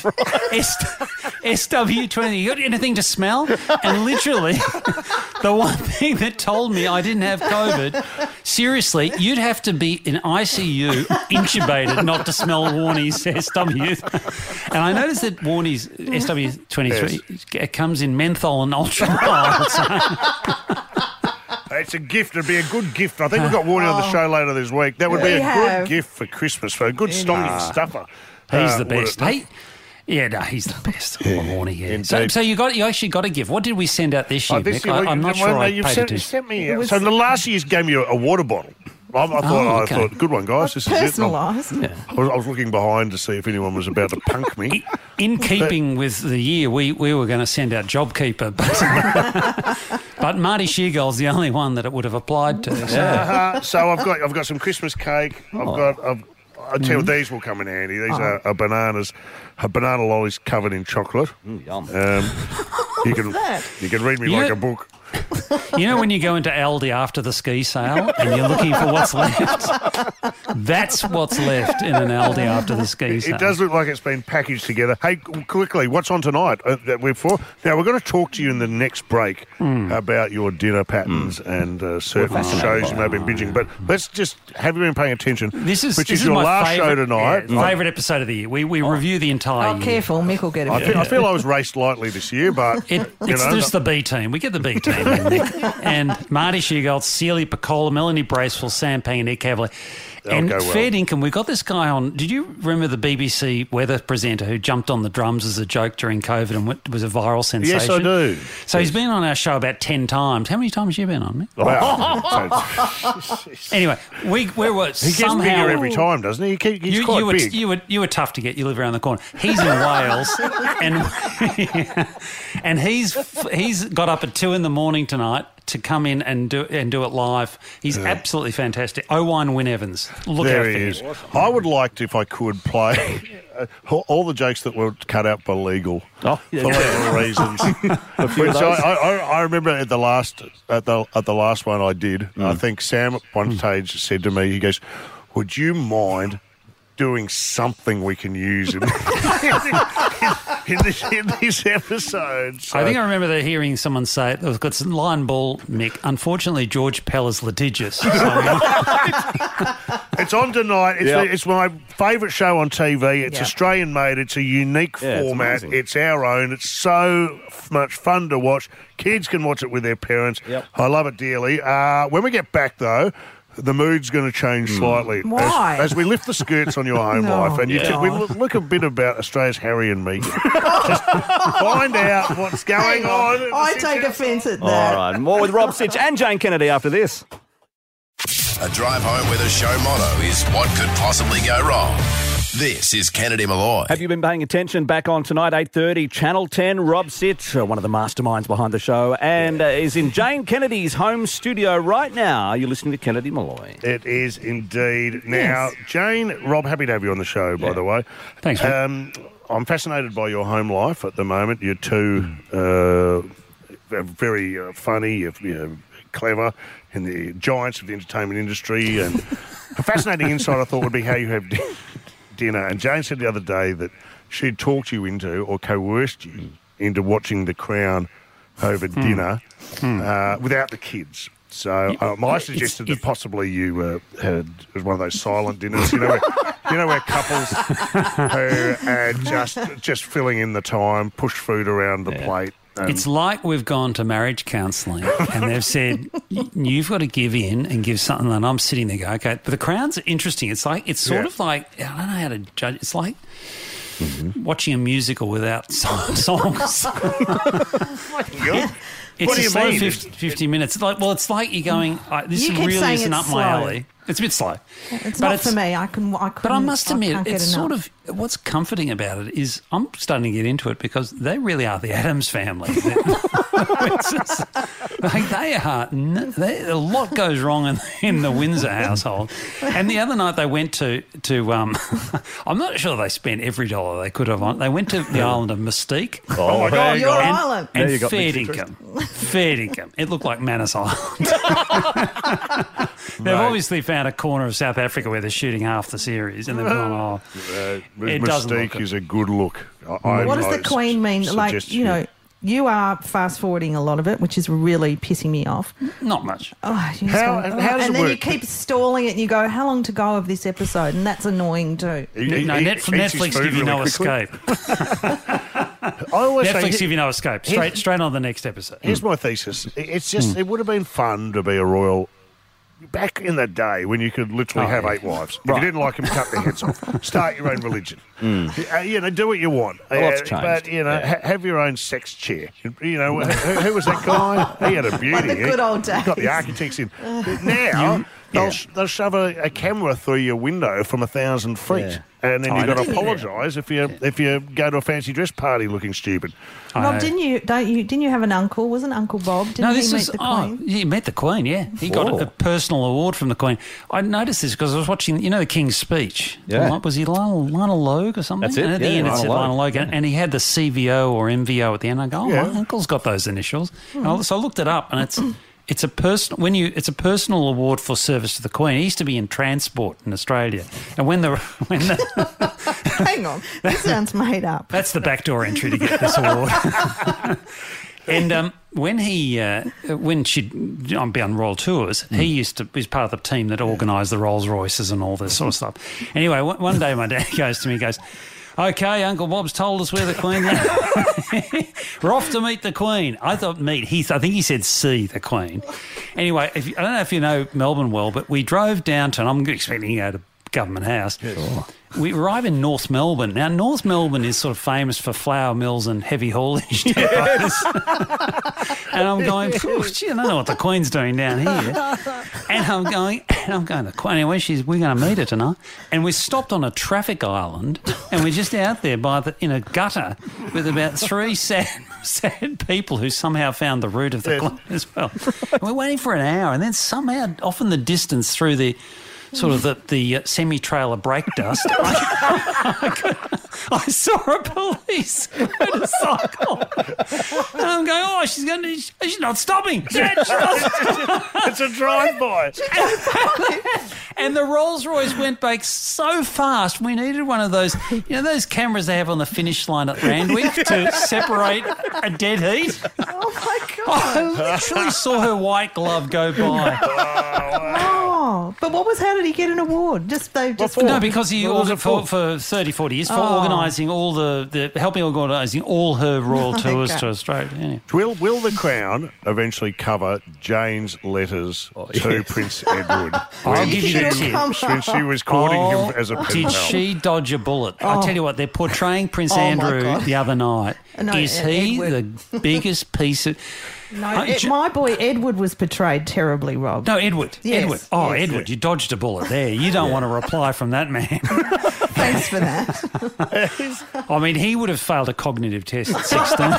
S W twenty. You got anything to smell? And literally, the one thing that told me I didn't have COVID, seriously, you'd have to be in I C U intubated not to smell Warnie's S W. And I noticed that Warnie's S W twenty-three it comes in menthol and ultra mild. So. It's a gift. It'd be a good gift. I think we've got Warnie on the show later this week. That would be We a have. good gift for Christmas, for a good stocking stuffer. He's Uh, the would best. it not? Hey, yeah, no, he's the best. Oh, Warnie, yeah. So, Indeed. so you got you actually got a gift. What did we send out this year, Oh, this Mick? year, I, well, I'm not well, sure no, I you've paid sent, you attention. sent me. It was- So the last year's gave you a water bottle. I, I thought, Oh, I okay. thought, good one, guys. This is it. Personalised. Yeah. I was, I was looking behind to see if anyone was about to punk me. In keeping with the year, we, we were going to send out JobKeeper, but, but Marty Sheargold's the only one that it would have applied to. So. Uh, so I've got I've got some Christmas cake. I've Oh. got. I've, I tell you, Mm-hmm. these will come in handy. These are, are bananas, are banana lollies covered in chocolate. Mm, yum. Um, you can that? you can read me You like know- a book. You know when you go into Aldi after the ski sale and you're looking for what's left? That's what's left in an Aldi after the ski sale. It does look like it's been packaged together. Hey, quickly, what's on tonight? Uh, that we're for? Now, we're going to talk to you in the next break Mm. about your dinner patterns mm. and uh, certain shows you may have been binging. But let's just, have you been paying attention? This is, which this is is your my last favourite, show tonight. Yeah, favourite episode of the year. We we oh. review the entire Oh, year. careful. Mick will get it. I feel, I feel I was raced lightly this year, but It, you it's know, just the B team. We get the B team. in, Nick. And Marty Sheargold, Celia Piccola, Melanie Bracewell, Sam Pang and Nick Cavalier. They'll And go well. fair dinkum, we've got this guy on. Did you remember the B B C weather presenter who jumped on the drums as a joke during COVID and went, was a viral sensation? Yes, I do. So he's been on our show about ten times. How many times have you been on, Nick? Wow. Anyway, we we were He gets somehow bigger every time, doesn't he? he keep, he's you, quite you were, big. You were you were tough to get. You live around the corner. He's in Wales, and and he's he's got up at two in the morning tonight to come in and do and do it live. He's Yeah. absolutely fantastic. Owen Wyn Evans, look there out he for is. him. I would like to, if I could, play uh, all the jokes that were cut out by legal Oh, for legal reasons. A few of Which those. I, I, I remember at the last at the at the last one I did. Mm. I think Sam at one stage said to me, he goes, "Would you mind doing something we can use in, in, in, this, in this episode?" So, I think I remember the hearing someone say it. They've got some line ball, Mick. Unfortunately, George Pell is litigious. So, it's on tonight. It's, Yep. the, it's my favourite show on T V. It's Yeah. Australian made. It's a unique Yeah, it's format. amazing. It's, our own. It's so f- much fun to watch. Kids can watch it with their parents. Yep. I love it dearly. Uh, when we get back, though, the mood's going to change slightly. Why? As, as we lift the skirts on your home No, life, and you yeah. t- we look, look a bit about Australia's Harry and Meghan. Just find out what's going on. in the I take situation. offence at All that. right, more with Rob Sitch and Jane Kennedy after this. A drive home with a show motto is what could possibly go wrong. This is Kennedy Malloy. Have you been paying attention? Back on tonight, eight thirty, Channel ten, Rob Sitch, uh, one of the masterminds behind the show, and uh, is in Jane Kennedy's home studio right now. You're listening to Kennedy Malloy. It is indeed. Now, Jane, Rob, happy to have you on the show, by Yeah. the way. Thanks, mate. Um, I'm fascinated by your home life at the moment. You're two uh, very uh, funny, you're, you're clever, and the giants of the entertainment industry. And a fascinating insight I thought would be how you have di- dinner. And Jane said the other day that she'd talked you into or coerced you into watching The Crown over dinner uh, without the kids. So um, I suggested that possibly you uh, had it was one of those silent dinners, you know, where, you know, where couples who are just just filling in the time, push food around the plate. And It's like we've gone to marriage counselling and they've said, "Y- you've got to give in and give something. And I'm sitting there going, okay. But The Crown's interesting. It's like, it's sort Yeah. of like, I don't know how to judge. It's like watching a musical without so- songs. Yeah. It's What do a you slow mean? fifty, fifty minutes. It's like, well, it's like you're going, uh, this You keep really saying isn't it's up my slow. alley. It's a bit slow. It's But not it's- for me. I can. I But I couldn't- must I admit, can't get it's sort enough. of what's comforting about it is I'm starting to get into it because they really are the Addams family. It's just, like they are. n- They, a lot goes wrong in, in the Windsor household. And the other night they went to to. Um, I'm not sure they spent every dollar they could have on. They went to the island of Mystique. Oh, my God. Your and, island. and There you got fair mixed income. Fair income. It looked like Manus Island. They've Mate. obviously found a corner of South Africa where they're shooting half the series, and they've gone, oh, Uh, It doesn't look Mystique good. is a good look. I, I- What does I the Queen mean? su- Like, suggest you know, you are fast forwarding a lot of it, which is really pissing me off. not much. Oh, you just How- go, how "Oh," does and it then you work? keep stalling it and you go, how long to go of this episode? And that's annoying too. He- he- No, he Netflix, eats his Netflix food give you really no quickly. escape. I always say, Netflix give you no escape. Straight, straight on the next episode. here's my thesis. It's just, it would have been fun to be a royal back in the day when you could literally Oh, have yeah. eight wives. If Right. you didn't like them, cut their heads off. Start your own religion. Uh, you know, do what you want. A lot's Uh, changed. But, you know, ha- have your own sex chair. You know, who, who was that guy? He had a beauty. Like the He good old Got the days. architects in. Now, they'll, yeah. sh- they'll shove a, a camera through your window from a thousand feet. Yeah. and then Oh, I you've got to didn't hear apologise if you if you go to a fancy dress party looking stupid. Rob, didn't you? Don't you? Didn't you have an uncle? Wasn't Uncle Bob? Didn't no, he this meet is the oh, Queen? he met the Queen. Yeah, he got Whoa. a, a personal award from the Queen. I noticed this because I was watching, you know, the King's speech. Yeah. What was he, Lionel, Lionel Logue or something? That's it, And at the yeah, end, it Lionel said Logue. Lionel Logue, and- and he had the C V O or M V O at the end. I go, oh, Yeah. my uncle's got those initials. And I- so I looked it up, and it's. It's a personal when you. It's a personal award for service to the Queen. He used to be in transport in Australia, and when the when the Hang on, this sounds made up. that's the backdoor entry to get this award. And um, when he, uh, when she'd on be on Royal Tours, he used to he was part of the team that organised the Rolls Royces and all this sort of stuff. Anyway, one, one day my dad goes to me, he goes, "Okay, Uncle Bob's told us where the Queen is. We're off to meet the Queen." I thought meet. He, I think he said see the Queen. Anyway, if you, I don't know if you know Melbourne well, but we drove down to, and I'm expecting to go to Government House. We arrive in North Melbourne. Now, North Melbourne is sort of famous for flour mills and heavy haulage depots. And I'm going, "Phew, gee, I don't know what the Queen's doing down here." And I'm going, and I'm going, the Queen, anyway, she's, we're going to meet her tonight. And we stopped on a traffic island, and we're just out there by the, in a gutter with about three sad, sad people who somehow found the route of the Queen as well. And we're waiting for an hour, and then somehow, off in the distance through the sort of the, the uh, semi-trailer brake dust, I, I, could- I saw a police motorcycle. And I'm going, oh, she's going to, she's not stopping. She's not stopping. It's a drive-by. And the Rolls-Royce went back so fast, we needed one of those, you know, those cameras they have on the finish line at Randwick to separate a dead heat. Oh my I god! literally saw her white glove go by. Oh, but what was? How did he get an award? Just they just No, because he What was ordered it for, for? for thirty, forty years for Oh. organising all the, the helping organising all her royal My tours God. to Australia. Anyway. Will Will the Crown eventually cover Jane's letters to Prince Edward? I'll when give you she, the tip. when she was courting Oh, him as a pen did pal? she dodge a bullet? I tell you what, they're portraying Prince Oh, my Andrew God. the other night. No, Is Ed- he Edward. the biggest piece of? No, I it- ju- my boy Edward was portrayed terribly, Rob. No, Edward. Yes, Edward. Oh, yes. Edward, you dodged a bullet there. You don't want a reply from that man. Thanks for that. I mean, he would have failed a cognitive test at sixteen.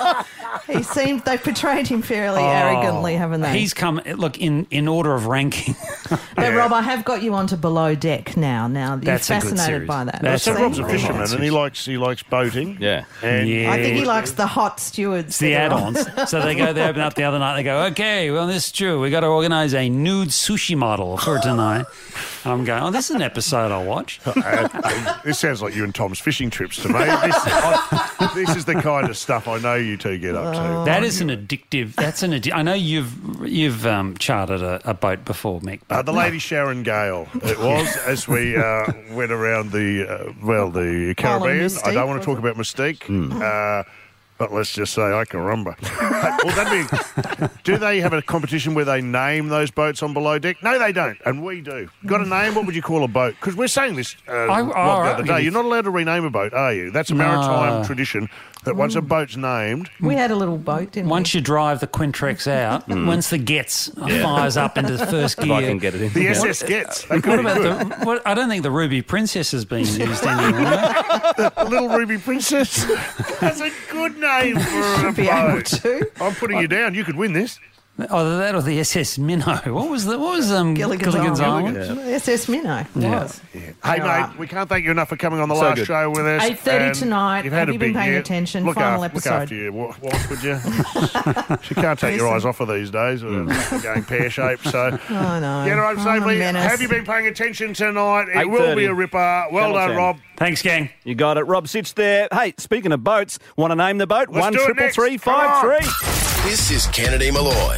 He seemed they portrayed him fairly Oh, arrogantly, haven't they? He's come, look, in, in order of ranking. But Rob, I have got you onto Below Deck now. Now you're That's a good fascinated series. by that. That's So a- Rob's a Oh, fisherman, that's and he likes he likes boating. Yeah. And Yeah. I think he likes the hot stewards. It's the that are add-ons. on. So they go, they open up the other night, they go, okay, well, this is true. we got to organise a nude sushi model for tonight. And I'm going, oh, this is an episode I'll watch. Uh, this sounds like you and Tom's fishing trips to me. This, I, this is the kind of stuff I know you two get up to. That is an addictive, that's an addi- I know you've you've um, chartered a, a boat before, Mick. Uh, the Lady Sharon Gale, it was, as we uh, went around the, uh, well, the Caribbean. I don't want to talk about Mystique, uh, but let's just say Icarumba. Well, that'd be, do they have a competition where they name those boats on Below Deck? No, they don't, and we do. Got a name? What would you call a boat? Because we're saying this uh, I- Rob, oh, the other okay. day. You're not allowed to rename a boat, are you? That's a maritime No. tradition that once a boat's named... We had a little boat, didn't Once you drive the Quintrex out, once the Getz Yeah. fires up into the first If gear. I can get it in. The Yeah. S S Getz. They What could be about good. the, what, I don't think the Ruby Princess has been used anymore. The Little Ruby Princess. That's a good name for a be able boat. to. I'm putting you down. You could win this. Oh, that or the S S Minnow. What was the what was um Gilligan's, Gilligan's Island. Island? S S Minnow Yeah. was. Hey, All mate, right. we can't thank you enough for coming on the So last good. show with us. eight thirty And tonight. You've Have had a you been big paying year. attention? Look Final after, episode. Look after your wa- wife, would you? She can't take your eyes off her these days. We're going pear-shaped, so... I know. Get her home I'm a safely. menace. Have you been paying attention tonight? It eight will thirty. be a ripper. Well Channel done, ten. Rob. Thanks, gang. You got it. Rob sits there. Hey, speaking of boats, want to name the boat? Let's One do it triple next. three Come five on. three. This is Kennedy Malloy.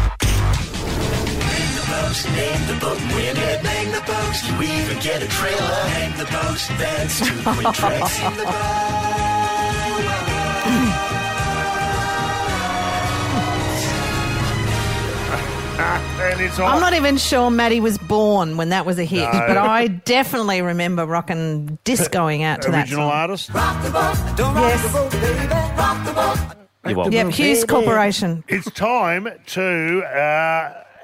Name the boat, win it, name the boat. You even get a trailer. Name the boat, that's two quick tracks in the And it's on. I'm not even sure Maddie was born when that was a hit, No. but I definitely remember rocking discoing out to that Original song. artist. Yes. You want Yep, Hughes Corporation. It's time to uh,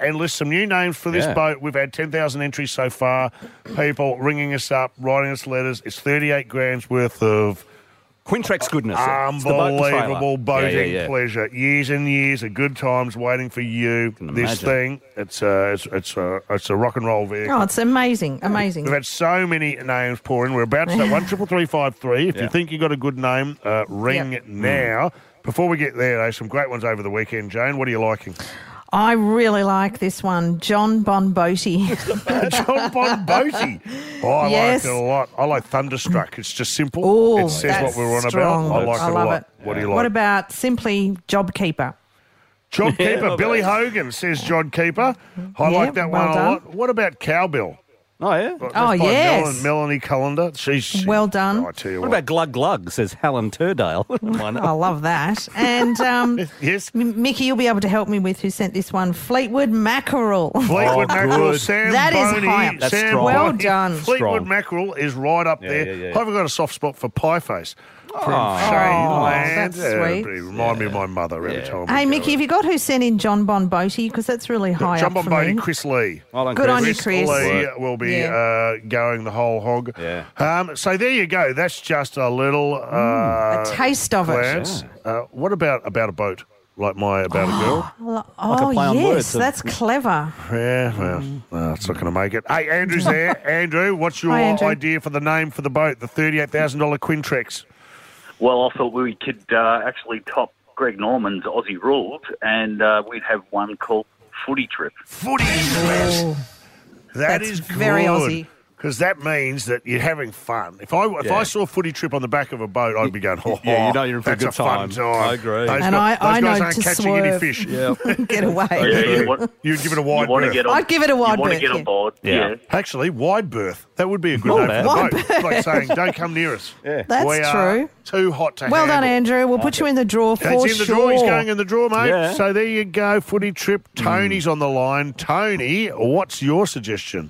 and list some new names for this Yeah. boat. We've had ten thousand entries so far. People ringing us up, writing us letters. It's thirty-eight grand's worth of Quintrex goodness. It's the boat, the trailer. unbelievable boating Yeah, yeah, yeah. pleasure. Years and years of good times waiting for you. This imagine. thing, it's a, it's, it's a, it's a rock and roll vehicle. Oh, it's amazing, amazing. We've had so many names pour in. We're about to start one triple three five three. If Yeah. you think you got a good name, uh, ring Yep. now. Before we get there, though, some great ones over the weekend. Jane, what are you liking? I really like this one, John Bonbotti. John Bonbotti. Oh, I Yes. like it a lot. I like Thunderstruck. It's just simple. Oh, it says that's what we're on strong. about. I like I it a love lot. it. What do you like? What about simply JobKeeper? John Yeah, Keeper. love Billy it. Hogan says John Keeper. I Yeah, like that well one done. a lot. What about Cowbell? Oh, yeah. That's Oh, by yes. Melanie, Melanie Cullender. She's she- Well done. Oh, I tell you What what. about Glug Glug, says Helen Turdale. Why not? I love that. And um, Yes. M- Mickey, you'll be able to help me with who sent this one. Fleetwood Mackerel. Fleetwood Oh, Mackerel, good. Sam That is Boney. high up. That's Sam strong. Well Boney. done. Fleetwood Strong. Mackerel is right up Yeah, there. yeah, yeah. I've got a soft spot for Pieface. From Oh, Shaneland. that's Uh, sweet. it remind me of my mother every Yeah. time. we Hey, go Mickey, out. have you got who sent in John Bonbotti? Because that's really high John up for Bonbotti, me. Chris Lee. Well done, Good Chris. on you, Chris Chris. Lee will be Yeah. uh, going the whole hog. Yeah. Um, so there you go. That's just a little uh, A taste of it. glance. Uh, what about about a boat? Like my about a girl? Oh, a play on yes, words. that's clever. Yeah, well, uh, it's not going to make it. Hey, Andrew's there. Andrew, what's your Hi, Andrew. idea for the name for the boat? The thirty-eight thousand dollars Quintrex. Well, I thought we could uh, actually top Greg Norman's Aussie Rules, and uh, we'd have one called Footy Trip. Footy Trip. That That's is very good. Aussie. Because that means that you're having fun. If I if Yeah. I saw Footy Trip on the back of a boat, I'd be going, oh, Yeah, you know you're in for a that's good fun time. time. I agree. Those And guys, I- I those guys know aren't to catching any swerve. fish. Yeah. Get away. Yeah, you want, You'd give it a you wide want to berth. get on. I'd give it a wide You want to berth, get yeah. on board. Yeah. Yeah. Actually, wide berth. That would be a good Not name bad. for Wide the boat. It's like saying, don't come near us. Yeah. That's we are true. too hot to Well done, handle. Andrew. We'll put you in the draw for It's in the sure. draw. He's going in the draw, mate. Yeah. So there you go. Footy Trip. Tony's on the line. Tony, what's your suggestion?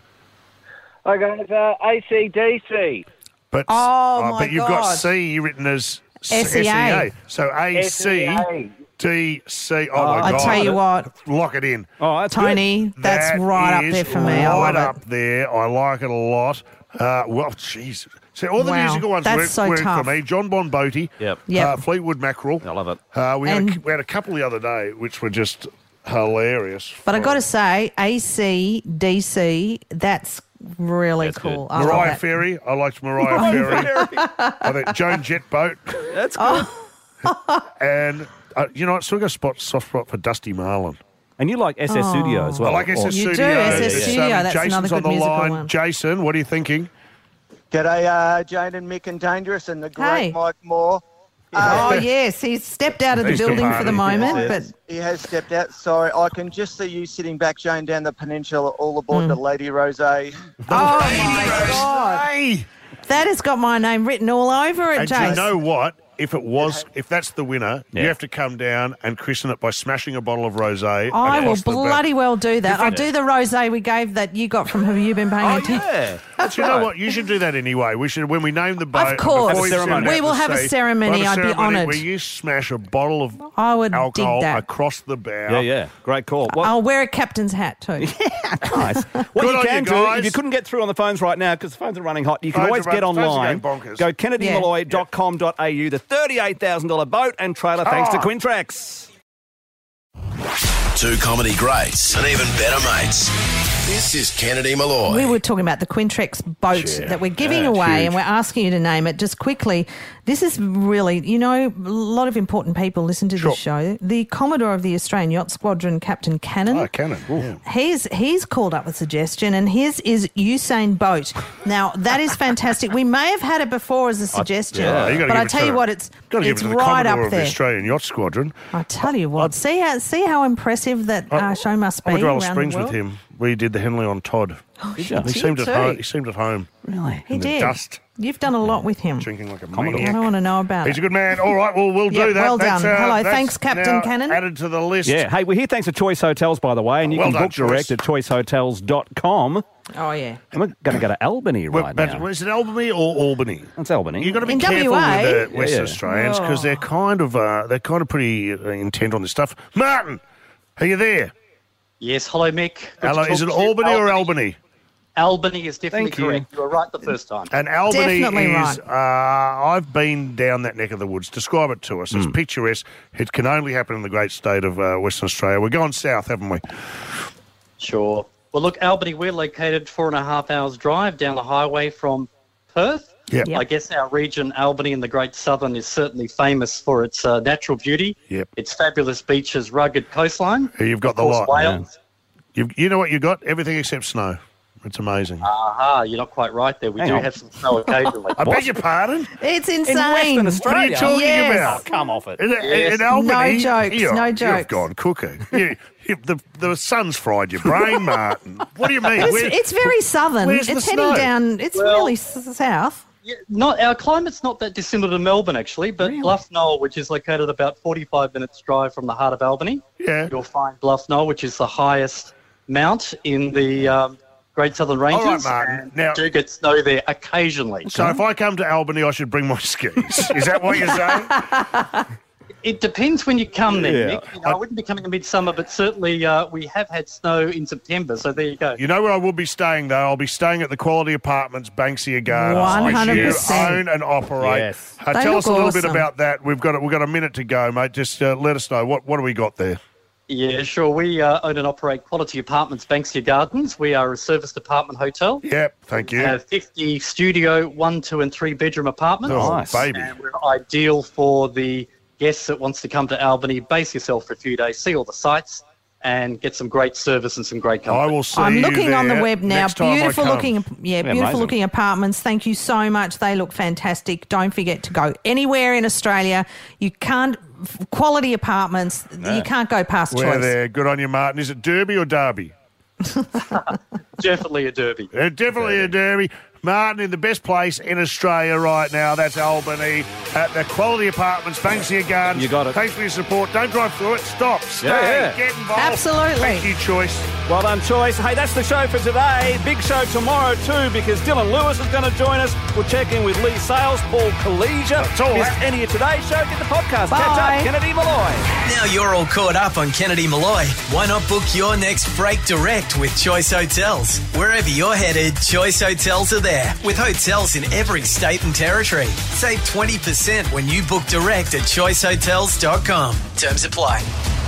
Hi guys, uh, A C D C. But Oh, my but you've got God. C written as S E A. So A C D C. Oh, my I God. tell you what, Lock it in. Oh, that's Tony, that's That right up is there for me. I Right love up it. there. I like it a lot. Uh, well, jeez. So all the Wow, musical ones that's work, so work tough. for me. John Bonbotti. Yep. Yep. Uh, Fleetwood Mackerel. I love it. Uh, we, had a, And- we had a couple the other day which were just hilarious. But I got to say, A C D C, that's really That's cool. good. I love Mariah that. Ferry. I liked Mariah Ferry. I think Joan Jett Boat. That's good. And uh, you know what? So we got a spot, soft spot for Dusty Marlin. And you like S S Oh. Studio as well. I like S S Or- You do, Studio. S S It's, Studio, that's Jason's another on good the musical line. one. Jason, what are you thinking? G'day, uh, Jane and Mick and Dangerous and the great Hey. Mike Moore. Oh, yes. He's stepped out of the He's building still for the partying. moment, Yes, but he has stepped out. Sorry, I can just see you sitting back, Jane, down the peninsula, all aboard the Lady Rose. oh, my God. Hey! That has got my name written all over it, And do you Jace. know what? If it was, if that's the winner, Yeah. you have to come down and christen it by smashing a bottle of rosé. I will across the back. bloody well do that. If I'll it- do the rosé we gave that you got from Have You Been Paying Oh, Attention? yeah. But you know what? You should do that anyway. We should, when we name the boat. Of course. before you Have a send it ceremony. out We to will have a sea, ceremony. we'll have a I'd be ceremony honoured. Where you smash a bottle of I would alcohol dig that. across the bow. Yeah, yeah. Great call. What, I'll wear a captain's hat too. nice. What Good you on can you, do, guys. if you couldn't get through on the phones right now, because the phones are running hot, you can Phones always are get run- phones are online. going bonkers. Go kennedy malloy dot com dot a u. The thirty-eight thousand dollars boat and trailer thanks to Oh. Quintrex. Two comedy greats and even better mates. This is Kennedy Malloy. We were talking about the Quintrex boat Yeah. that we're giving Yeah, away, huge. and we're asking you to name it. Just quickly, this is really, you know, a lot of important people listen to this show. The Commodore of the Australian Yacht Squadron, Captain Cannon. Oh, Cannon. Yeah. He's he's called up with a suggestion, and his is Usain Bolt. Now that is fantastic. We may have had it before as a suggestion, Yeah, you gotta but give I it tell to- you what, it's Gotta give it's it to the right Commodore up of the there. Australian Yacht Squadron. I tell you what, see how see how impressive that uh, show must be I went to Alice around Springs the with world. him. We did the Henley on Todd. Oh, he, shit, seemed you at too. home. He seemed at home. Really? He in the did. dust. You've done a lot with him. Drinking like a Commodore. maniac. I don't want to know about He's it. a good man. All right, well, we'll Yeah, do that. well That's, done. uh, Hello, that's thanks, Captain now Cannon. Added to the list. Yeah. Hey, we're here thanks to Choice Hotels, by the way, and you Well can done, book direct Choice. at choice hotels dot com. Oh, yeah. And we're going to go to Albany Well, right but now. is it Albany or Albany? That's Albany. You've got to be In careful W A? with the West Yeah, yeah. Australians because Oh. they're kind of uh, they're kind of pretty uh, intent on this stuff. Martin, are you there? Yes, hello, Mick. Good to Hello, talk is it to you. Albany or Albany? Albany is definitely Thank you. correct. You were right the first time. And Albany Definitely is, uh, I've been down that neck of the woods. Describe it to us. It's picturesque. It can only happen in the great state of uh, Western Australia. We're going south, haven't we? Sure. Well, look, Albany, we're located four and a half hours drive down the highway from Perth. Yep. I guess our region, Albany in the Great Southern, is certainly famous for its uh, natural beauty, Yep. its fabulous beaches, rugged coastline. Here you've got Of the course, lot. Wales. You've, you know what you've got? Everything except snow. It's amazing. Aha, you're not quite right there. We Hang do on. have some snow occasionally. I beg your pardon? It's insane. Western Australia? What are you talking Yes. about? Come off it. In, Yes. in Albany, No jokes, you- no You've jokes. gone cooking. You, you, the, the sun's fried your brain, Martin. What do you mean? It's, Where- it's very southern. where's It's the heading snow? down. It's Well- really s- south. Yeah, not our climate's not that dissimilar to Melbourne actually, but Bluff Knoll, which is located about forty-five minutes drive from the heart of Albany, yeah, you'll find Bluff Knoll, which is the highest mount in the um, Great Southern Ranges. All right, Martin. and Now- you do get snow there occasionally. So if I come to Albany, I should bring my skis. Is that what you're saying? It depends when you come there, Yeah. Nick. You know, I wouldn't be coming in midsummer, but certainly uh, we have had snow in September, so there you go. You know where I will be staying, though? I'll be staying at the Quality Apartments, Banksia Gardens. one hundred Which percent. you own and operate. Yes. Uh, They tell look us a little bit awesome. about that. We've got we've got a minute to go, mate. Just uh, let us know. What what do we got there? Yeah, sure. We uh, own and operate Quality Apartments, Banksia Gardens. We are a serviced apartment hotel. Yep, thank you. We have fifty studio, one, two, and three bedroom apartments. Oh, Nice. baby. And we're ideal for the guests that wants to come to Albany, base yourself for a few days, see all the sights, and get some great service and some great company. I will see I'm you looking on the there web now. next time I Beautiful come. looking, yeah, beautiful amazing. looking apartments. Thank you so much. They look fantastic. Don't forget to go anywhere in Australia. You can't quality apartments. No. You can't go past We're choice. there. Good on you, Martin. Is it Derby or Derby? Definitely a derby. Uh, definitely a Derby. Martin in the best place in Australia right now. That's Albany at the Quality Apartments, Banksia Gardens. You got it. Thanks for your support. Don't drive through it. Stop. Stay. Yeah, yeah. Get involved. Absolutely. Thank you, Choice. Well done, Choice. Hey, that's the show for today. Big show tomorrow, too, because Dylan Lewis is going to join us. We'll check in with Lee Sales, Paul Kalesia. all Missed that. any of today's show? Get the podcast. Bye. Catch up. Kennedy Malloy. Now you're all caught up on Kennedy Malloy. Why not book your next break direct with Choice Hotels? Wherever you're headed, Choice Hotels are there with hotels in every state and territory. Save twenty percent when you book direct at choice hotels dot com. Terms apply.